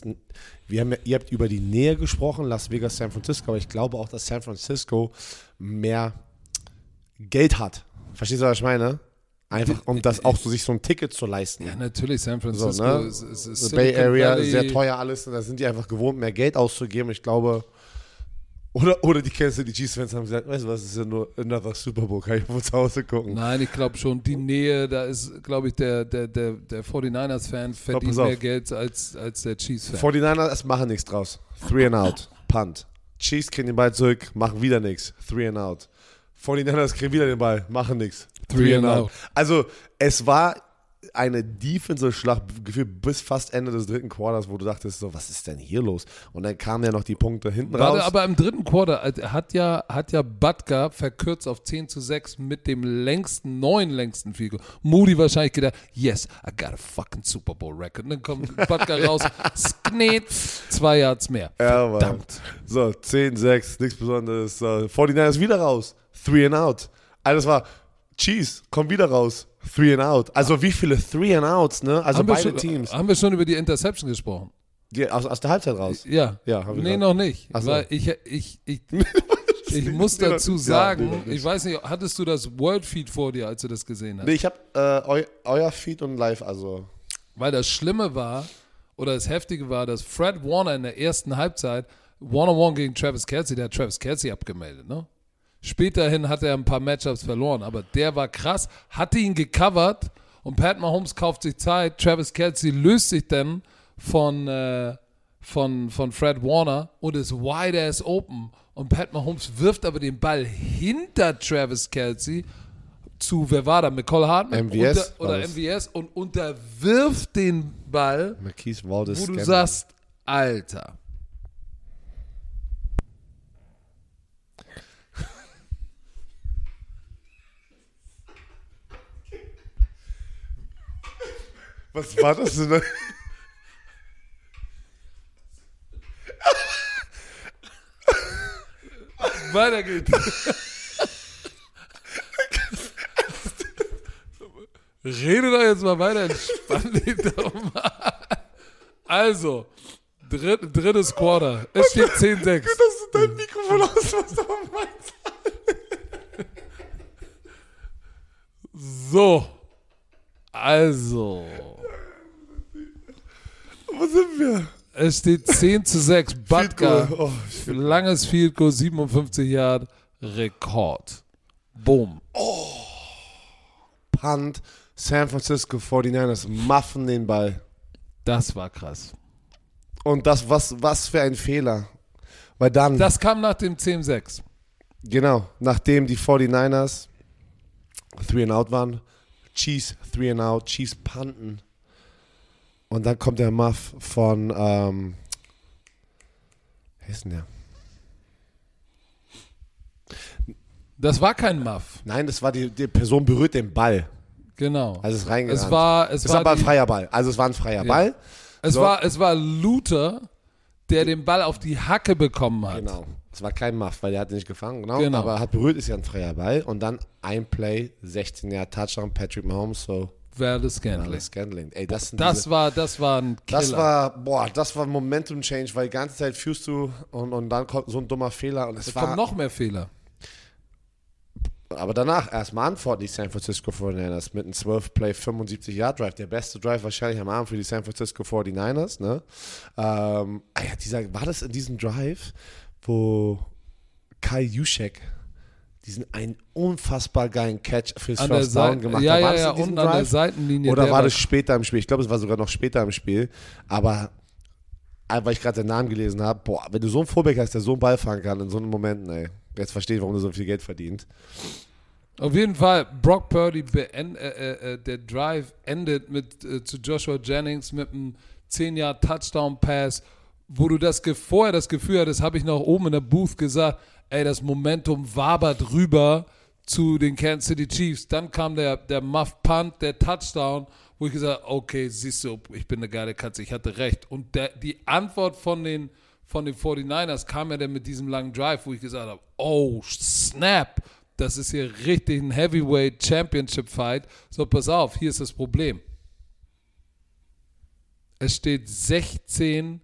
ihr habt über die Nähe gesprochen, Las Vegas, San Francisco, aber ich glaube auch, dass San Francisco mehr Geld hat. Verstehst du, was ich meine? Einfach, um das auch sich so ein Ticket zu leisten. Ja, natürlich, San Francisco so, ne? ist Bay Area, Valley. sehr teuer alles. Da sind die einfach gewohnt, mehr Geld auszugeben. Ich glaube, oder die Kansas City Chiefs-Fans haben gesagt, weißt du was, das ist ja nur another Super Bowl, kann ich von zu Hause gucken. Nein, ich glaube schon, die Nähe, da ist, glaube ich, der 49ers-Fan verdient mehr Geld als der Chiefs-Fan. 49ers machen nichts draus. 3 and out, Punt. Chiefs kriegen den Ball zurück, machen wieder nichts. 3 and out. 49ers kriegen wieder den Ball, machen nichts. 3 and out. Also, es war eine Defensive-Schlacht gefühlt bis fast Ende des dritten Quarters, wo du dachtest, so, was ist denn hier los? Und dann kamen ja noch die Punkte hinten raus. Aber im dritten Quarter hat ja Butker verkürzt auf 10-6 mit dem neuen längsten Field Goal. Moody wahrscheinlich gedacht, yes, I got a fucking Super Bowl record. Und dann kommt Butker raus, sknet, 2 Yards mehr. Ja, verdammt. So, 10-6, nichts Besonderes. 49ers wieder raus, 3 and out. Alles war, Cheese, komm wieder raus, 3 and out. Also wie viele 3 and outs, ne? Also beide Teams. Haben wir schon über die Interception gesprochen? Aus der Halbzeit raus? Ja. Haben wir nee, noch nicht. Ach so. Weil ich muss dazu sagen, ich weiß nicht, hattest du das World Feed vor dir, als du das gesehen hast? Nee, ich habe euer Feed und live, also. Weil das Schlimme war, oder das Heftige war, dass Fred Warner in der ersten Halbzeit One-on-One gegen Travis Kelce, der hat Travis Kelce abgemeldet, ne? Späterhin hat er ein paar Matchups verloren, aber der war krass, hatte ihn gecovert und Pat Mahomes kauft sich Zeit. Travis Kelce löst sich dann von Fred Warner und ist wide ass open. Und Pat Mahomes wirft aber den Ball hinter Travis Kelce zu, wer war da? McCall Hartman? MVS? MVS und unterwirft den Ball, Marquise Waldes wo du Scandal. sagst, Alter. Was war das denn? Weiter geht's. Rede doch jetzt mal weiter, entspann dich doch mal. Also, drittes Quarter. Es steht 10-6. Dass du dein Mikrofon ausmachst, aber meins. So. Also. Wo sind wir? Es steht 10-6. Butker. Oh, langes Field Goal, 57 Yard. Rekord. Boom. Punt. San Francisco 49ers muffen den Ball. Das war krass. Und das, was für ein Fehler. Weil dann, Das kam nach dem 10-6. genau, nachdem die 49ers 3 and out waren, Chiefs 3 and out, Chiefs punten. Und dann kommt der Muff von, wer ist denn der? Das war kein Muff. Nein, das war die Person berührt den Ball. Genau. Also es ist reingerannt. Es Es war war aber ein die- freier Ball. Also es war ein freier Ball. Es So. war Luther, der den Ball auf die Hacke bekommen hat. Genau. Es war kein Muff, weil der hat ihn nicht gefangen, genau. Genau. Aber hat berührt, ist ja ein freier Ball. Und dann ein Play, 16 Jahre Touchdown, Patrick Mahomes, so Valdez Scantling. alles Scandling. Ey, das sind Das war ein Killer. das war Momentum Change, weil die ganze Zeit führst du und dann kommt so ein dummer Fehler und es Da war. kommen noch mehr Fehler. Aber danach erstmal antworten die San Francisco 49ers mit einem 12-Play 75-Yard-Drive. Der beste Drive wahrscheinlich am Abend für die San Francisco 49ers. Ne? War das in diesem Drive, wo Kai Juszczyk diesen einen unfassbar geilen Catch fürs An der First Down Seite, gemacht ja, hat? War ja, das ja, in diesem unten an der Drive? Seitenlinie. Oder der war das später im Spiel? Ich glaube, es war sogar noch später im Spiel. Aber weil ich gerade den Namen gelesen habe, boah, wenn du so einen Fullback hast, der so einen Ball fangen kann, in so einem Moment, ey, jetzt verstehe ich, warum du so viel Geld verdient. Auf jeden Fall, Brock Purdy, der Drive endet zu Joshua Jennings mit einem 10-Yard-Touchdown-Pass, wo du vorher das Gefühl hattest, habe ich noch oben in der Booth gesagt, ey, das Momentum wabert rüber zu den Kansas City Chiefs. Dann kam der Muff-Punt, der Touchdown, wo ich gesagt habe, okay, siehst du, ich bin eine geile Katze, ich hatte recht. Und die Antwort von den von den 49ers kam er dann mit diesem langen Drive, wo ich gesagt habe, oh, snap, das ist hier richtig ein Heavyweight Championship Fight. So, pass auf, hier ist das Problem. Es steht 16-13,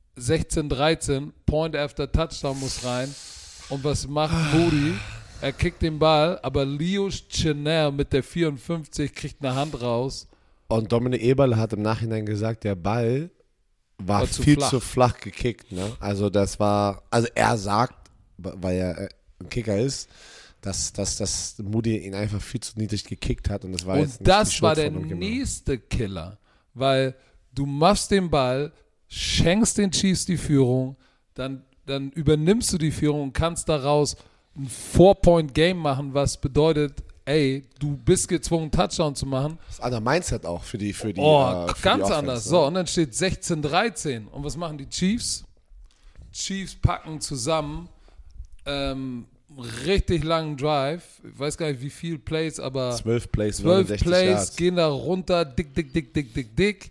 Point after Touchdown muss rein. Und was macht Moody? Er kickt den Ball, aber Leo Chenal mit der 54 kriegt eine Hand raus. Und Dominik Eberle hat im Nachhinein gesagt, der Ball war viel zu flach gekickt. Ne? Also er sagt, weil er ein Kicker ist, dass Moody ihn einfach viel zu niedrig gekickt hat. Und das war jetzt nicht das die Schuld war der von ihm, nächste Killer, weil du machst den Ball, schenkst den Chiefs die Führung, dann übernimmst du die Führung und kannst daraus ein 4-Point-Game machen, was bedeutet, ey, du bist gezwungen, Touchdown zu machen. Das ist ein anderer Mindset auch für die ganz die anders. Offense, So, und dann steht 16-13. Und was machen die Chiefs? Chiefs packen zusammen richtig langen Drive. Ich weiß gar nicht, wie viele Plays, aber 12 Plays, 12 Plays, Yards. gehen da runter, dick.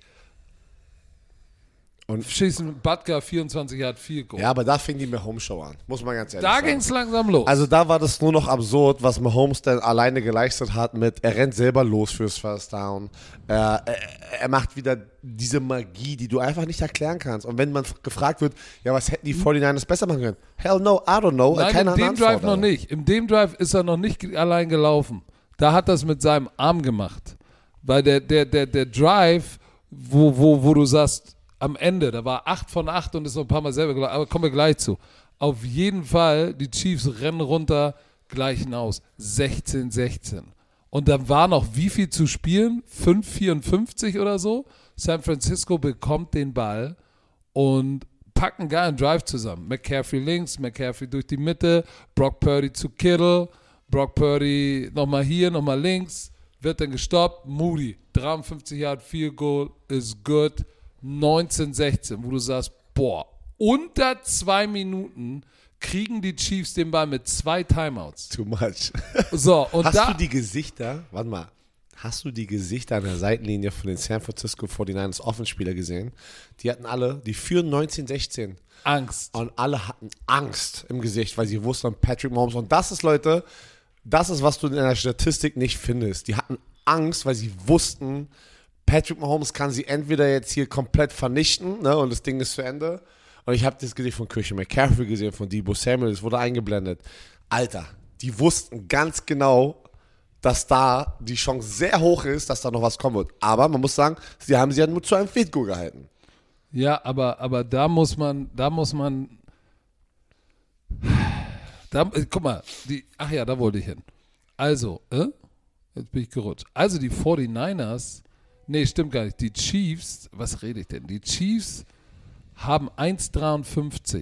Und schießen Butker 24 Yard Field Goal. Ja, aber da fing die Mahomes-Show an, muss man ganz ehrlich Da sagen. ging es langsam los. Also da war das nur noch absurd, was Mahomes dann alleine geleistet hat mit, er rennt selber los fürs First Down. Er macht wieder diese Magie, die du einfach nicht erklären kannst. Und wenn man gefragt wird, ja, was hätten die 49ers besser machen können? Hell no, I don't know. Nein, in dem Drive noch nicht. In dem Drive ist er noch nicht allein gelaufen. Da hat er es mit seinem Arm gemacht. Weil der Drive, wo du sagst, am Ende, da war 8 von 8 und ist noch ein paar Mal selber gelaufen, aber kommen wir gleich zu. Auf jeden Fall, die Chiefs rennen runter, gleichen aus. 16-16. Und dann war noch wie viel zu spielen? 5:54 oder so. San Francisco bekommt den Ball und packt einen geilen Drive zusammen. McCaffrey links, McCaffrey durch die Mitte, Brock Purdy zu Kittle, Brock Purdy nochmal hier, nochmal links, wird dann gestoppt. Moody, 53 Yard Field Goal, is good. 19-16, wo du sagst, boah, unter 2 Minuten kriegen die Chiefs den Ball mit 2 Timeouts. Too much. So, und hast du die Gesichter an der Seitenlinie von den San Francisco 49ers Offenspieler gesehen? Die führen 19-16. Angst. Und alle hatten Angst im Gesicht, weil sie wussten, Patrick Mahomes. Und das ist, Leute, was du in der Statistik nicht findest. Die hatten Angst, weil sie wussten, Patrick Mahomes kann sie entweder jetzt hier komplett vernichten, ne, und das Ding ist zu Ende. Und ich habe das Gesicht von Christian McCaffrey gesehen, von Deebo Samuel, das wurde eingeblendet. Alter, die wussten ganz genau, dass da die Chance sehr hoch ist, dass da noch was kommen wird. Aber man muss sagen, sie haben sie ja nur zu einem Field Goal gehalten. Ja, aber da muss man, guck mal, da wollte ich hin. Also, jetzt bin ich gerutscht. Also die 49ers, nee, stimmt gar nicht. Die Chiefs, was rede ich denn? Die Chiefs haben 1,53,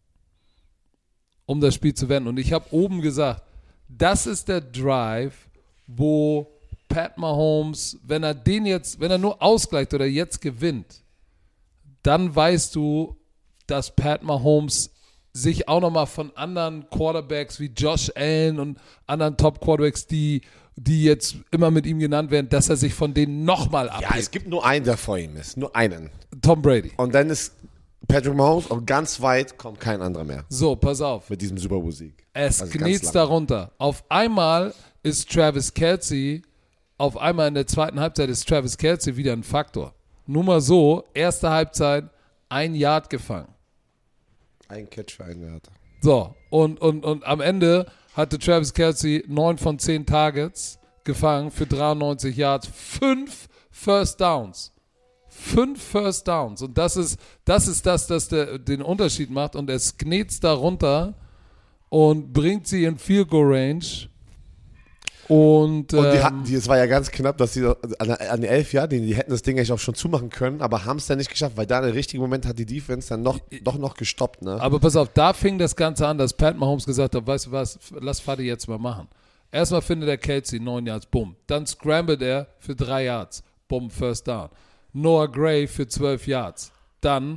um das Spiel zu wenden. Und ich habe oben gesagt, das ist der Drive, wo Pat Mahomes, wenn er nur ausgleicht oder jetzt gewinnt, dann weißt du, dass Pat Mahomes sich auch nochmal von anderen Quarterbacks wie Josh Allen und anderen Top-Quarterbacks, die jetzt immer mit ihm genannt werden, dass er sich von denen nochmal abhebt. Ja, es gibt nur einen, der vor ihm ist. Nur einen. Tom Brady. Und dann ist Patrick Mahomes und ganz weit kommt kein anderer mehr. So, pass auf. Mit diesem Super Bowl-Sieg. Es knetzt darunter. Auf einmal ist Travis Kelce, in der zweiten Halbzeit ist Travis Kelce wieder ein Faktor. Nur mal so, erste Halbzeit, 1 Yard gefangen. Ein Catch für 1 Yard. So, und am Ende hatte Travis Kelce 9 von 10 Targets gefangen für 93 Yards, 5 First Downs. 5 First Downs. Und das ist das den Unterschied macht. Und es knetzt da runter und bringt sie in Field Goal Range. Und es war ja ganz knapp, dass sie an die 11 Jahre, die hätten das Ding eigentlich auch schon zumachen können, aber haben es dann nicht geschafft, weil da in der richtigen Moment hat die Defense dann doch noch gestoppt. Ne? Aber pass auf, da fing das Ganze an, dass Pat Mahomes gesagt hat, weißt du was, lass Fadi jetzt mal machen. Erstmal findet er Kelce 9 Yards, bumm. Dann scrambled er für 3 Yards, bumm, First Down. Noah Gray für 12 Yards. Dann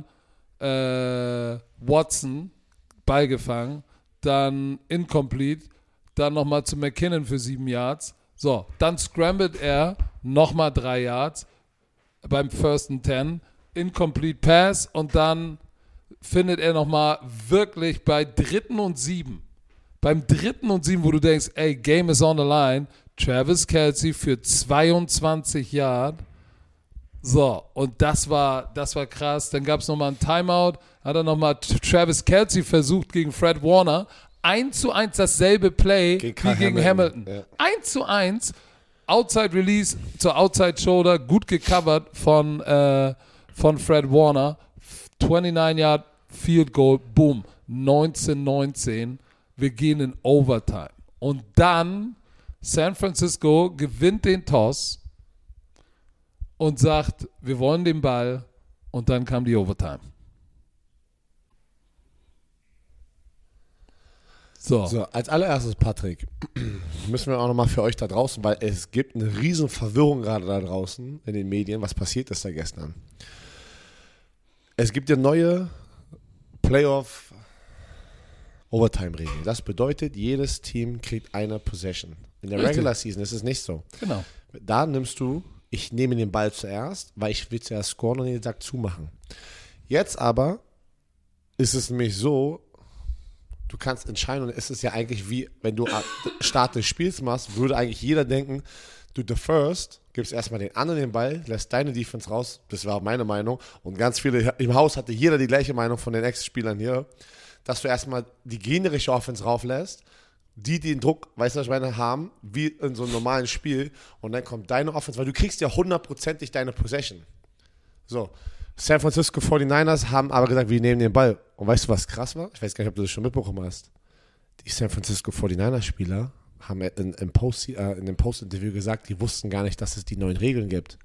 Watson, Ball gefangen. Dann incomplete. Dann nochmal zu McKinnon für 7 Yards. So, dann scrambled er nochmal 3 Yards beim First and 10. Incomplete Pass und dann findet er nochmal wirklich bei 3. und 7. Beim 3. und 7, wo du denkst, ey, Game is on the line, Travis Kelce für 22 Yard. So, und das war krass. Dann gab es nochmal ein Timeout, hat er nochmal Travis Kelce versucht gegen Fred Warner. 1:1 dasselbe Play wie gegen Hamilton. Ja. 1:1, Outside Release zur Outside Shoulder, gut gecovert von Fred Warner. 29 Yard Field Goal, boom, 19-19. Wir gehen in Overtime. Und dann San Francisco gewinnt den Toss und sagt, wir wollen den Ball. Und dann kam die Overtime. So, als allererstes, Patrick, müssen wir auch nochmal für euch da draußen, weil es gibt eine riesen Verwirrung gerade da draußen in den Medien. Was passiert ist da gestern? Es gibt ja neue Playoff Overtime-Regel. Das bedeutet, jedes Team kriegt eine Possession. In der Regular Season ist es nicht so. Genau. Da ich nehme den Ball zuerst, weil ich will zuerst scoren und den Sack zumachen. Jetzt aber ist es nämlich so, du kannst entscheiden und es ist ja eigentlich wie, wenn du Start des Spiels machst, würde eigentlich jeder denken, du deferst, gibst erstmal den anderen den Ball, lässt deine Defense raus, das war meine Meinung und ganz viele, im Haus hatte jeder die gleiche Meinung von den Ex-Spielern hier, dass du erstmal die gegnerische Offense rauflässt, die den Druck, weißt du, was ich meine, haben, wie in so einem normalen Spiel und dann kommt deine Offense, weil du kriegst ja 100%ig deine Possession. So, San Francisco 49ers haben aber gesagt, wir nehmen den Ball. Und weißt du, was krass war? Ich weiß gar nicht, ob du das schon mitbekommen hast. Die San Francisco 49ers-Spieler haben in dem Post-Interview gesagt, die wussten gar nicht, dass es die neuen Regeln gibt.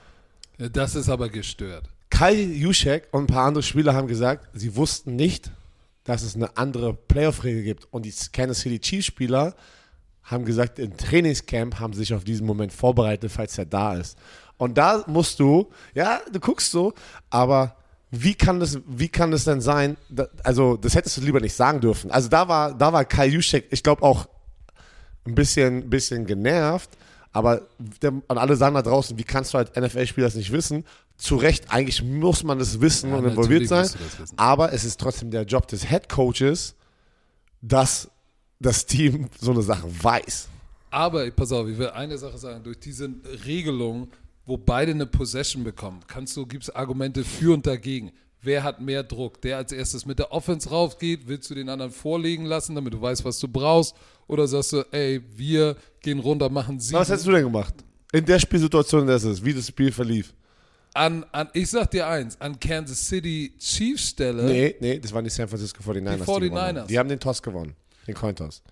Das ist aber gestört. Kyle Juszczyk und ein paar andere Spieler haben gesagt, sie wussten nicht, dass es eine andere Playoff-Regel gibt. Und die Kansas City Chiefs-Spieler haben gesagt, im Trainingscamp haben sie sich auf diesen Moment vorbereitet, falls er da ist. Und da musst du, ja, du guckst so, aber wie kann das denn sein? Also, das hättest du lieber nicht sagen dürfen. Also, da war Kyle Juszczyk, ich glaube auch ein bisschen genervt, aber und alle sagen da draußen, wie kannst du als NFL-Spieler das nicht wissen? Zu Recht, eigentlich muss man das wissen und involviert sein, aber es ist trotzdem der Job des Head Coaches, dass das Team so eine Sache weiß. Aber, pass auf, ich will eine Sache sagen, durch diese Regelung, wo beide eine Possession bekommen, gibt es Argumente für und dagegen. Wer hat mehr Druck? Der als erstes mit der Offense raufgeht, willst du den anderen vorlegen lassen, damit du weißt, was du brauchst? Oder sagst du, ey, wir gehen runter, machen 7. Was hättest du denn gemacht? In der Spielsituation, wie das Spiel verlief? Ich sag dir eins, an Kansas City Chiefs Stelle. Nee, das waren die San Francisco 49ers. Die 49ers. Die haben den Toss gewonnen, den Cointoss.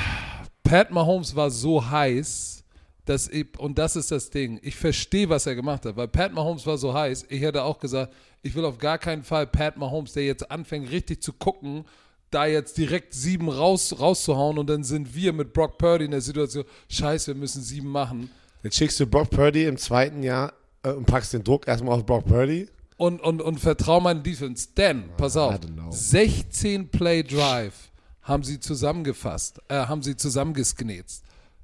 Pat Mahomes war so heiß, und das ist das Ding, ich verstehe, was er gemacht hat, weil Pat Mahomes war so heiß, ich hätte auch gesagt, ich will auf gar keinen Fall Pat Mahomes, der jetzt anfängt richtig zu gucken, da jetzt direkt 7 rauszuhauen und dann sind wir mit Brock Purdy in der Situation, scheiße, wir müssen 7 machen. Jetzt schickst du Brock Purdy im zweiten Jahr und packst den Druck erstmal auf Brock Purdy. Und vertrau meinen Defense, denn, pass auf, 16 Play Drive haben sie zusammengefasst, haben sie zusammengesknetzt.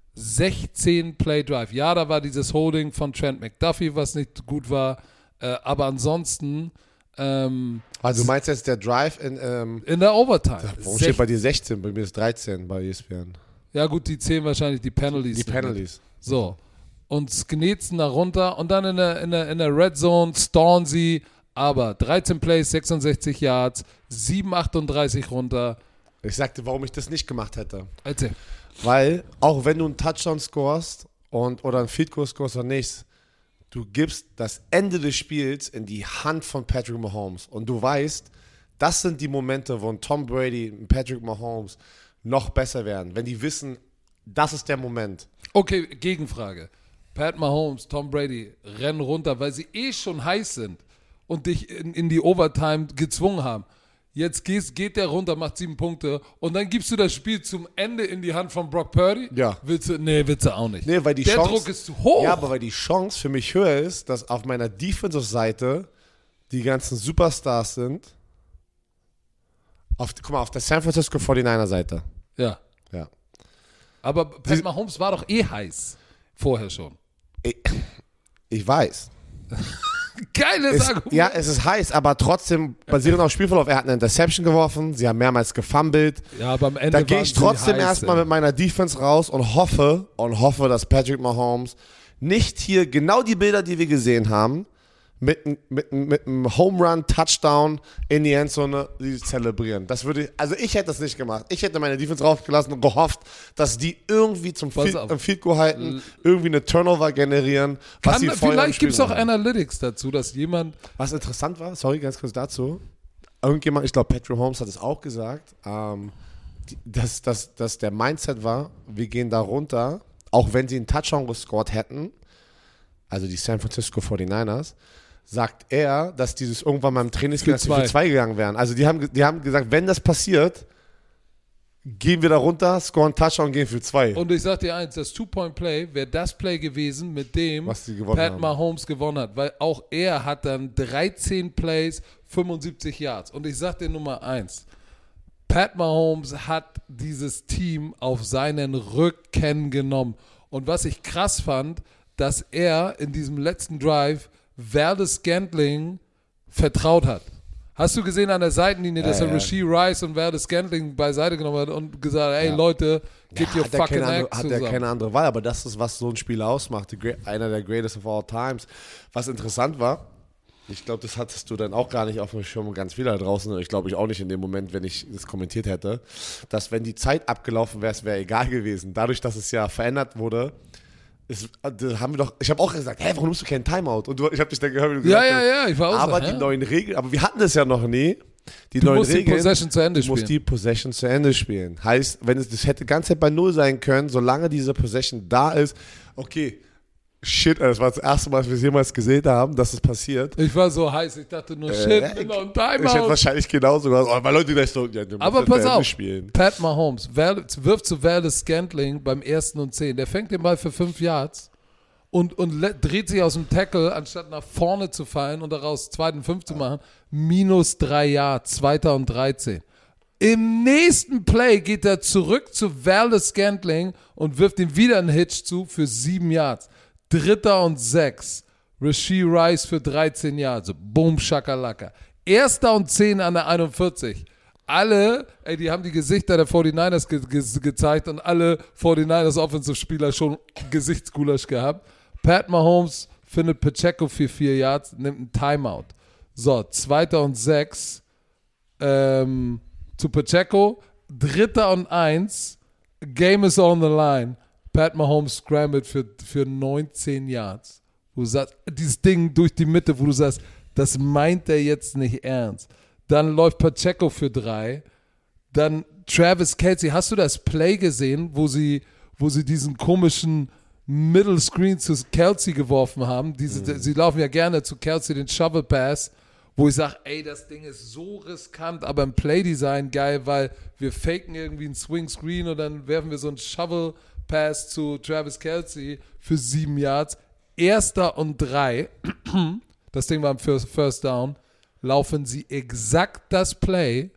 16 Play Drive. Ja, da war dieses Holding von Trent McDuffie, was nicht gut war, aber ansonsten also du meinst jetzt der Drive in der Overtime. Warum steht bei dir 16? Bei mir ist 13 bei ESPN. Ja gut, die zählen wahrscheinlich die Penalties. Die Penalties. So. Und sknetzen da runter und dann in der Red Zone stallen sie, aber 13 Plays, 66 Yards, 7,38 runter. Ich sagte, warum ich das nicht gemacht hätte. Erzähl. Weil, auch wenn du einen Touchdown scorest oder einen Field Goal scorest oder nichts, du gibst das Ende des Spiels in die Hand von Patrick Mahomes. Und du weißt, das sind die Momente, wo Tom Brady und Patrick Mahomes noch besser werden. Wenn die wissen, das ist der Moment. Okay, Gegenfrage. Pat Mahomes, Tom Brady rennen runter, weil sie schon heiß sind und dich in die Overtime gezwungen haben. Jetzt geht der runter, macht 7 Punkte und dann gibst du das Spiel zum Ende in die Hand von Brock Purdy? Ja. Willst du auch nicht. Nee, weil der Druck ist zu hoch. Ja, aber weil die Chance für mich höher ist, dass auf meiner Defensive-Seite die ganzen Superstars sind. Guck mal, auf der San Francisco 49er-Seite. Ja. Ja. Aber Pat Mahomes war doch heiß. Vorher schon. Ich weiß. geiles Argument. Ja, es ist heiß, aber trotzdem basierend auf Spielverlauf. Er hat eine Interception geworfen, sie haben mehrmals gefummelt. Ja, aber am Ende Da gehe ich trotzdem erstmal mit meiner Defense raus und hoffe, dass Patrick Mahomes nicht hier genau die Bilder, die wir gesehen haben, mit einem Home Run, Touchdown in die Endzone zelebrieren. Ich hätte das nicht gemacht. Ich hätte meine Defense rausgelassen und gehofft, dass die irgendwie zum Field Goal halten, irgendwie eine Turnover generieren. Vielleicht gibt es auch Analytics dazu, dass jemand... Was interessant war, sorry, ganz kurz dazu, irgendjemand, ich glaube Patrick Mahomes hat es auch gesagt, dass der Mindset war, wir gehen da runter, auch wenn sie einen Touchdown gescored hätten, also die San Francisco 49ers, sagt er, dass dieses irgendwann mal im Trainingslager für 2 gegangen wären. Also die haben gesagt, wenn das passiert, gehen wir da runter, scoren Touchdown und gehen für 2. Und ich sag dir eins, das Two-Point-Play wäre das Play gewesen, mit dem Pat Mahomes gewonnen hat. Weil auch er hat dann 13 Plays, 75 Yards. Und ich sag dir Nummer 1, Pat Mahomes hat dieses Team auf seinen Rücken genommen. Und was ich krass fand, dass er in diesem letzten Drive Valdes-Scantling vertraut hat. Hast du gesehen an der Seitenlinie, dass er Rashee Rice und Valdes-Scantling beiseite genommen hat und gesagt, ey Leute, get your fucking act zusammen. Hat er keine andere Wahl, aber das ist, was so ein Spieler ausmacht. Einer der greatest of all times. Was interessant war, ich glaube, das hattest du dann auch gar nicht auf dem Schirm, ganz viele da draußen, ich glaube ich auch nicht in dem Moment, wenn ich das kommentiert hätte, dass wenn die Zeit abgelaufen wäre, es wäre egal gewesen. Dadurch, dass es ja verändert wurde, ich habe auch gesagt, warum nimmst du keinen Timeout? Und ich habe dich dann gehört, wie du gesagt hast. Ja, ich war auch aber die neuen Regeln, aber wir hatten das ja noch nie. Die Possession zu Ende spielen. Du musst die Possession zu Ende spielen. Heißt, das hätte die ganze Zeit bei 0 sein können, solange diese Possession da ist, okay, shit, das war das erste Mal, dass wir es jemals gesehen haben, dass es passiert. Ich war so heiß, ich dachte nur, shit, bin noch ein Timeout. Ich hätte wahrscheinlich genauso gesagt, weil Leute gleich so, ja, du musst aber pass auf, spielen. Pat Mahomes wirft zu Valdes-Scantling beim 1. und 10. Der fängt den Ball für 5 Yards und dreht sich aus dem Tackle, anstatt nach vorne zu fallen und daraus 2. und 5 zu machen, -3 Yards, 2. und 13. Im nächsten Play geht er zurück zu Valdes-Scantling und wirft ihm wieder einen Hitch zu für 7 Yards. 3. und 6. Rashee Rice für 13 Yards. Boom, Shakalaka. 1. und 10 an der 41. Alle, die haben die Gesichter der 49ers gezeigt und alle 49ers Offensive-Spieler schon Gesichtsgulasch gehabt. Pat Mahomes findet Pacheco für 4 Yards, nimmt einen Timeout. So, 2. und 6 zu Pacheco. 3. und 1. Game is on the line. Pat Mahomes scrambled für 19 Yards. Wo du sagst, dieses Ding durch die Mitte, wo du sagst, das meint er jetzt nicht ernst. Dann läuft Pacheco für 3. Dann Travis Kelce. Hast du das Play gesehen, wo sie diesen komischen Middle Screen zu Kelce geworfen haben? Sie laufen ja gerne zu Kelce den Shovel Pass, wo ich sage, ey, das Ding ist so riskant, aber im Playdesign geil, weil wir faken irgendwie einen Swing Screen und dann werfen wir so einen Shovel Pass zu Travis Kelce für 7 Yards. 1. und 3, das Ding war im First Down, laufen sie exakt das Play,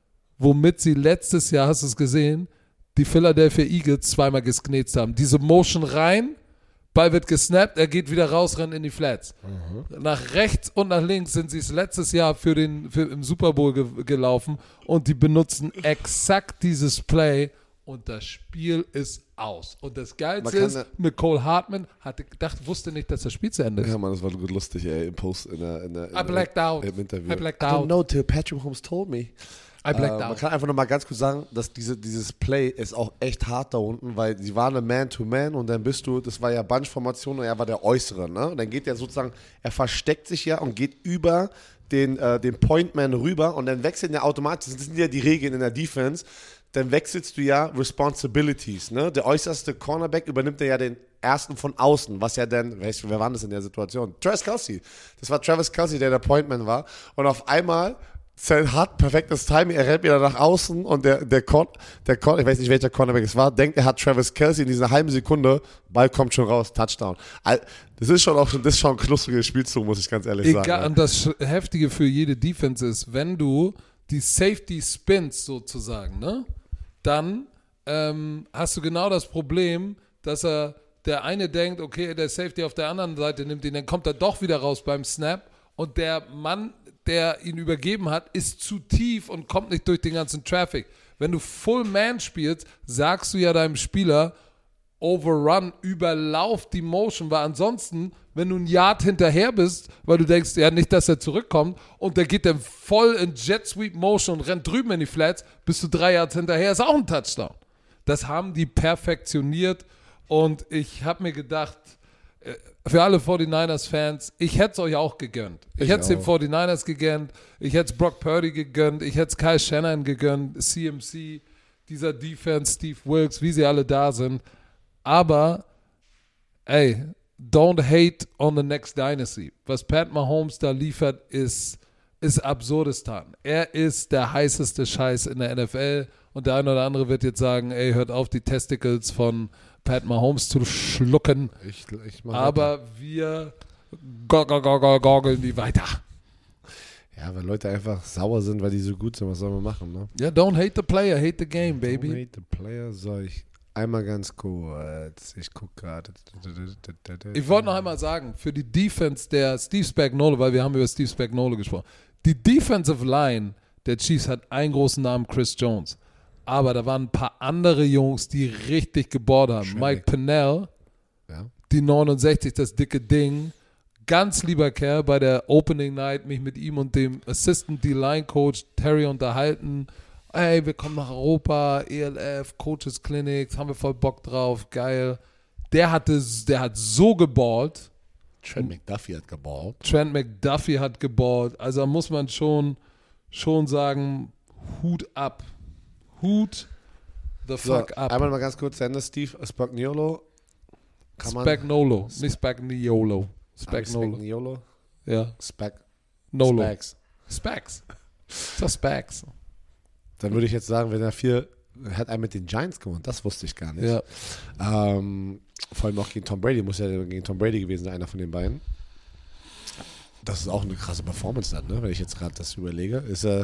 womit sie letztes Jahr, hast du es gesehen, die Philadelphia Eagles zweimal gesknetzt haben. Diese Motion rein, Ball wird gesnappt, er geht wieder raus, rennt in die Flats. Nach rechts und nach links sind sie es letztes Jahr im Super Bowl gelaufen und die benutzen exakt dieses Play und das Spiel ist aus. Und das Geilste ist, Nicole Hartman wusste nicht, dass das Spiel zu Ende ist. Ja, Mann, das war gut lustig, ey, im Post, I blacked out. Im Interview. I blacked I out. don't know till Patrick Mahomes told me. I blacked out. Man kann einfach noch mal ganz kurz sagen, dass dieses Play ist auch echt hart da unten, weil sie waren eine Man-to-Man und dann das war ja Bunch-Formation und er war der Äußere, ne? Und dann geht er sozusagen, er versteckt sich ja und geht über den Pointman rüber und dann wechseln ja automatisch, das sind ja die Regeln in der Defense, dann wechselst du ja Responsibilities, ne? Der äußerste Cornerback übernimmt ja den ersten von außen, was ja dann, wer war das in der Situation? Travis Kelce. Das war Travis Kelce, der Pointman war und auf einmal hat perfektes Timing, er rennt wieder nach außen und der ich weiß nicht, welcher Cornerback es war, denkt, er hat Travis Kelce in dieser halben Sekunde, Ball kommt schon raus, Touchdown. Das ist schon ein knuspriges Spielzug, muss ich ganz ehrlich sagen. Und das Heftige für jede Defense ist, wenn du die Safety spins sozusagen, ne? Dann hast du genau das Problem, dass der eine denkt, okay, der Safety auf der anderen Seite nimmt ihn, dann kommt er doch wieder raus beim Snap und der Mann, der ihn übergeben hat, ist zu tief und kommt nicht durch den ganzen Traffic. Wenn du Full Man spielst, sagst du ja deinem Spieler, overrun, überlauf die Motion, weil ansonsten, wenn du ein Yard hinterher bist, weil du denkst, ja nicht, dass er zurückkommt und der geht dann voll in Jet Sweep Motion und rennt drüben in die Flats, bist du 3 Yards hinterher, ist auch ein Touchdown. Das haben die perfektioniert und ich habe mir gedacht, für alle 49ers-Fans, ich hätte es euch auch gegönnt. Ich hätte es den 49ers gegönnt, ich hätte es Brock Purdy gegönnt, ich hätte es Kyle Shanahan gegönnt, CMC, dieser Defense, Steve Wilkes, wie sie alle da sind. Aber, ey, don't hate on the next dynasty. Was Pat Mahomes da liefert, ist Absurdistan. Er ist der heißeste Scheiß in der NFL und der eine oder andere wird jetzt sagen, ey, hört auf, die Testicles von Pat Mahomes zu schlucken. Aber wir goggeln die weiter. Ja, weil Leute einfach sauer sind, weil die so gut sind. Was sollen wir machen, ne? Ja, don't hate the player, hate the game, baby. Don't hate the player, soll ich einmal ganz kurz. Ich gucke gerade. Ich wollte noch einmal sagen, für die Defense der Steve Spagnuolo, weil wir haben über Steve Spagnuolo gesprochen, die Defensive Line der Chiefs hat einen großen Namen, Chris Jones. Aber da waren ein paar andere Jungs, die richtig gebohrt haben. Mike Pennell, die 69, das dicke Ding. Ganz lieber Kerl, bei der Opening Night mich mit ihm und dem Assistant D-Line Coach Terry unterhalten. Ey, wir kommen nach Europa, ELF, Coaches Clinics, haben wir voll Bock drauf, geil. Der hat so geballt. Trent McDuffie hat geballt. Also muss man schon sagen, Hut ab. Hut the fuck up. Einmal mal ganz kurz zu Ende. Steve Spagnuolo. Spagnuolo, nicht Spagnuolo. Spagnuolo? Ja. Nolo. Spags. Das Spags. Dann würde ich jetzt sagen, wenn er hat einen mit den Giants gewonnen. Das wusste ich gar nicht. Ja. Vor allem auch gegen Tom Brady. Muss ja gegen Tom Brady gewesen sein, einer von den beiden. Das ist auch eine krasse Performance dann, ne? Wenn ich jetzt gerade das überlege.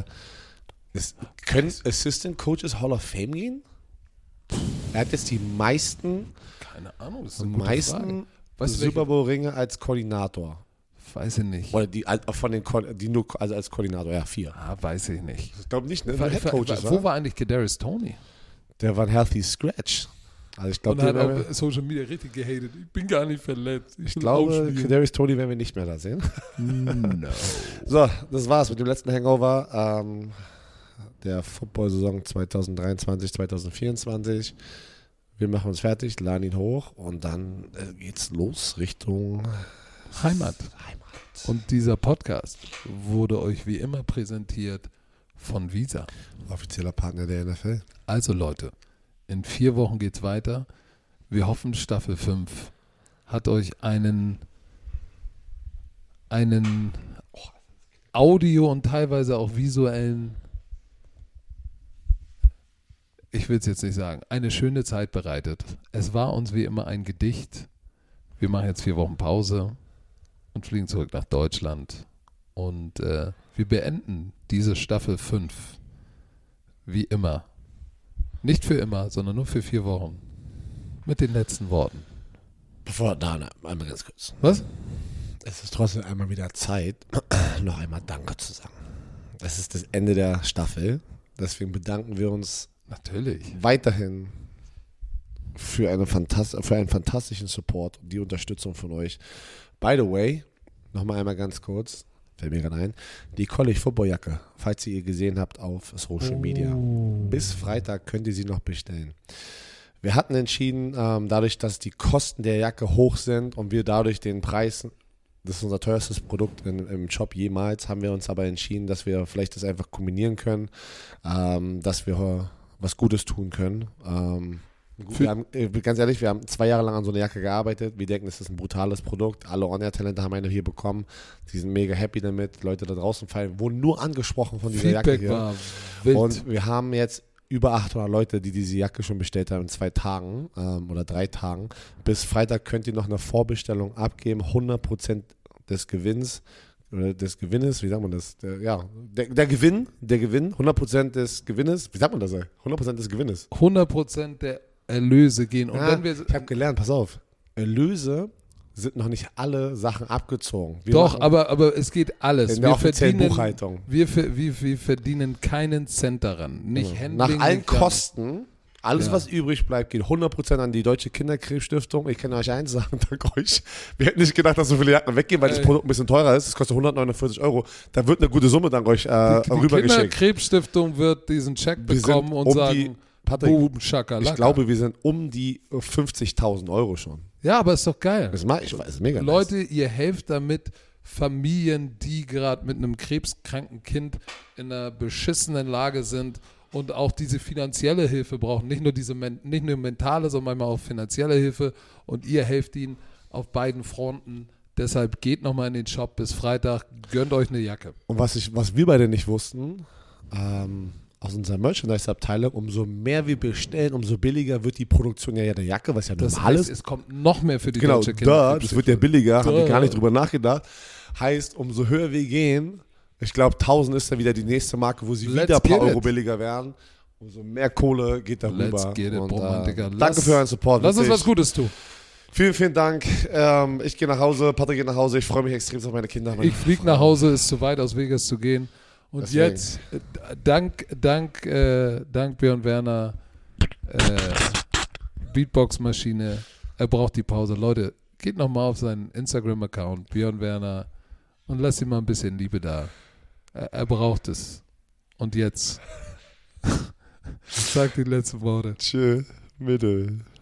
Können Assistant Coaches Hall of Fame gehen? Er hat jetzt die meisten Super Bowl Ringe als Koordinator. Weiß ich nicht. Oder die nur als Koordinator, ja, 4. Weiß ich nicht. Ich glaube nicht, ne? Wo war eigentlich Kadarius Toney? Der war ein Healthy Scratch. Also ich glaube, und hat auf Social Media richtig gehatet. Ich bin gar nicht verletzt. Ich glaube, Kadarius Toney werden wir nicht mehr da sehen. No. So, das war's mit dem letzten Hangover der Football-Saison 2023, 2024. Wir machen uns fertig, laden ihn hoch und dann geht's los Richtung Heimat. Und dieser Podcast wurde euch wie immer präsentiert von Visa. Offizieller Partner der NFL. Also Leute, in 4 Wochen geht's weiter. Wir hoffen, Staffel 5 hat euch einen Audio- und teilweise auch visuellen, ich will es jetzt nicht sagen, eine schöne Zeit bereitet. Es war uns wie immer ein Gedicht. Wir machen jetzt 4 Wochen Pause und fliegen zurück nach Deutschland. Und wir beenden diese Staffel 5 wie immer. Nicht für immer, sondern nur für 4 Wochen. Mit den letzten Worten. Einmal ganz kurz. Was? Es ist trotzdem einmal wieder Zeit, noch einmal Danke zu sagen. Es ist das Ende der Staffel. Deswegen bedanken wir uns natürlich weiterhin für einen fantastischen Support und die Unterstützung von euch. By the way, nochmal einmal ganz kurz, fällt mir gerade ein, die College Football Jacke, falls ihr gesehen habt auf Social Media. Bis Freitag könnt ihr sie noch bestellen. Wir hatten entschieden, dadurch, dass die Kosten der Jacke hoch sind und wir dadurch den Preis, das ist unser teuerstes Produkt im Shop jemals, haben wir uns aber entschieden, dass wir vielleicht das einfach kombinieren können, dass wir was Gutes tun können. Wir haben, ganz ehrlich, wir haben 2 Jahre lang an so einer Jacke gearbeitet. Wir denken, es ist ein brutales Produkt. Alle On-Air-Talente haben eine hier bekommen. Die sind mega happy damit. Leute da draußen wurden nur angesprochen von dieser Feedback Jacke hier. War wild. Und wir haben jetzt über 800 Leute, die diese Jacke schon bestellt haben in 2 Tagen oder 3 Tagen. Bis Freitag könnt ihr noch eine Vorbestellung abgeben. 100% des Gewinns. Des Gewinnes, wie sagt man das? Der Gewinn, 100% des Gewinnes, wie sagt man das? 100% des Gewinnes. 100% der Erlöse gehen. Und wenn wir, ich habe gelernt, pass auf, Erlöse sind noch nicht alle Sachen abgezogen. Doch, aber es geht alles. In der offiziellen Buchhaltung. Wir verdienen keinen Cent daran. Nicht Handling. Nach allen Kosten, alles was übrig bleibt, geht 100% an die Deutsche Kinderkrebsstiftung. Ich kann euch eins sagen, dank euch. Wir hätten nicht gedacht, dass so viele Jacken weggehen, weil das Produkt ein bisschen teurer ist. Das kostet 149 €. Da wird eine gute Summe dank euch rübergeschickt. Die Kinderkrebsstiftung wird diesen Check bekommen und sagen, boom, Schakalaka. Ich glaube, wir sind um die 50.000 € schon. Ja, aber ist doch geil. Ich weiß, ist mega Leute, nice. ihr helft damit Familien, die gerade mit einem krebskranken Kind in einer beschissenen Lage sind und auch diese finanzielle Hilfe brauchen. Nicht nur mentale, sondern manchmal auch finanzielle Hilfe. Und ihr helft ihnen auf beiden Fronten. Deshalb geht nochmal in den Shop bis Freitag, gönnt euch eine Jacke. Und was wir beide nicht wussten, aus unserer Merchandise-Abteilung, umso mehr wir bestellen, umso billiger wird die Produktion der Jacke, was ja normal ist. Es kommt noch mehr für die genau, deutsche Kinder. Das wird ja billiger, haben wir gar nicht drüber nachgedacht. Heißt, umso höher wir gehen, ich glaube 1000 ist dann wieder die nächste Marke, wo sie wieder ein paar Euro billiger werden, umso mehr Kohle geht darüber. Let's get it, Romantiker. Danke für euren Support. Lass uns was Gutes tun. Vielen, vielen Dank. Ich gehe nach Hause, Patrick geht nach Hause. Ich freue mich extrem auf meine Kinder. Ich fliege nach Hause, ist zu weit aus Vegas zu gehen. Und deswegen. Jetzt, dank Björn Werner, Beatbox-Maschine, er braucht die Pause. Leute, geht nochmal auf seinen Instagram-Account, Björn Werner, und lasst ihm mal ein bisschen Liebe da. Er braucht es. Und jetzt, sag die letzten Worte. Tschö, Mittel.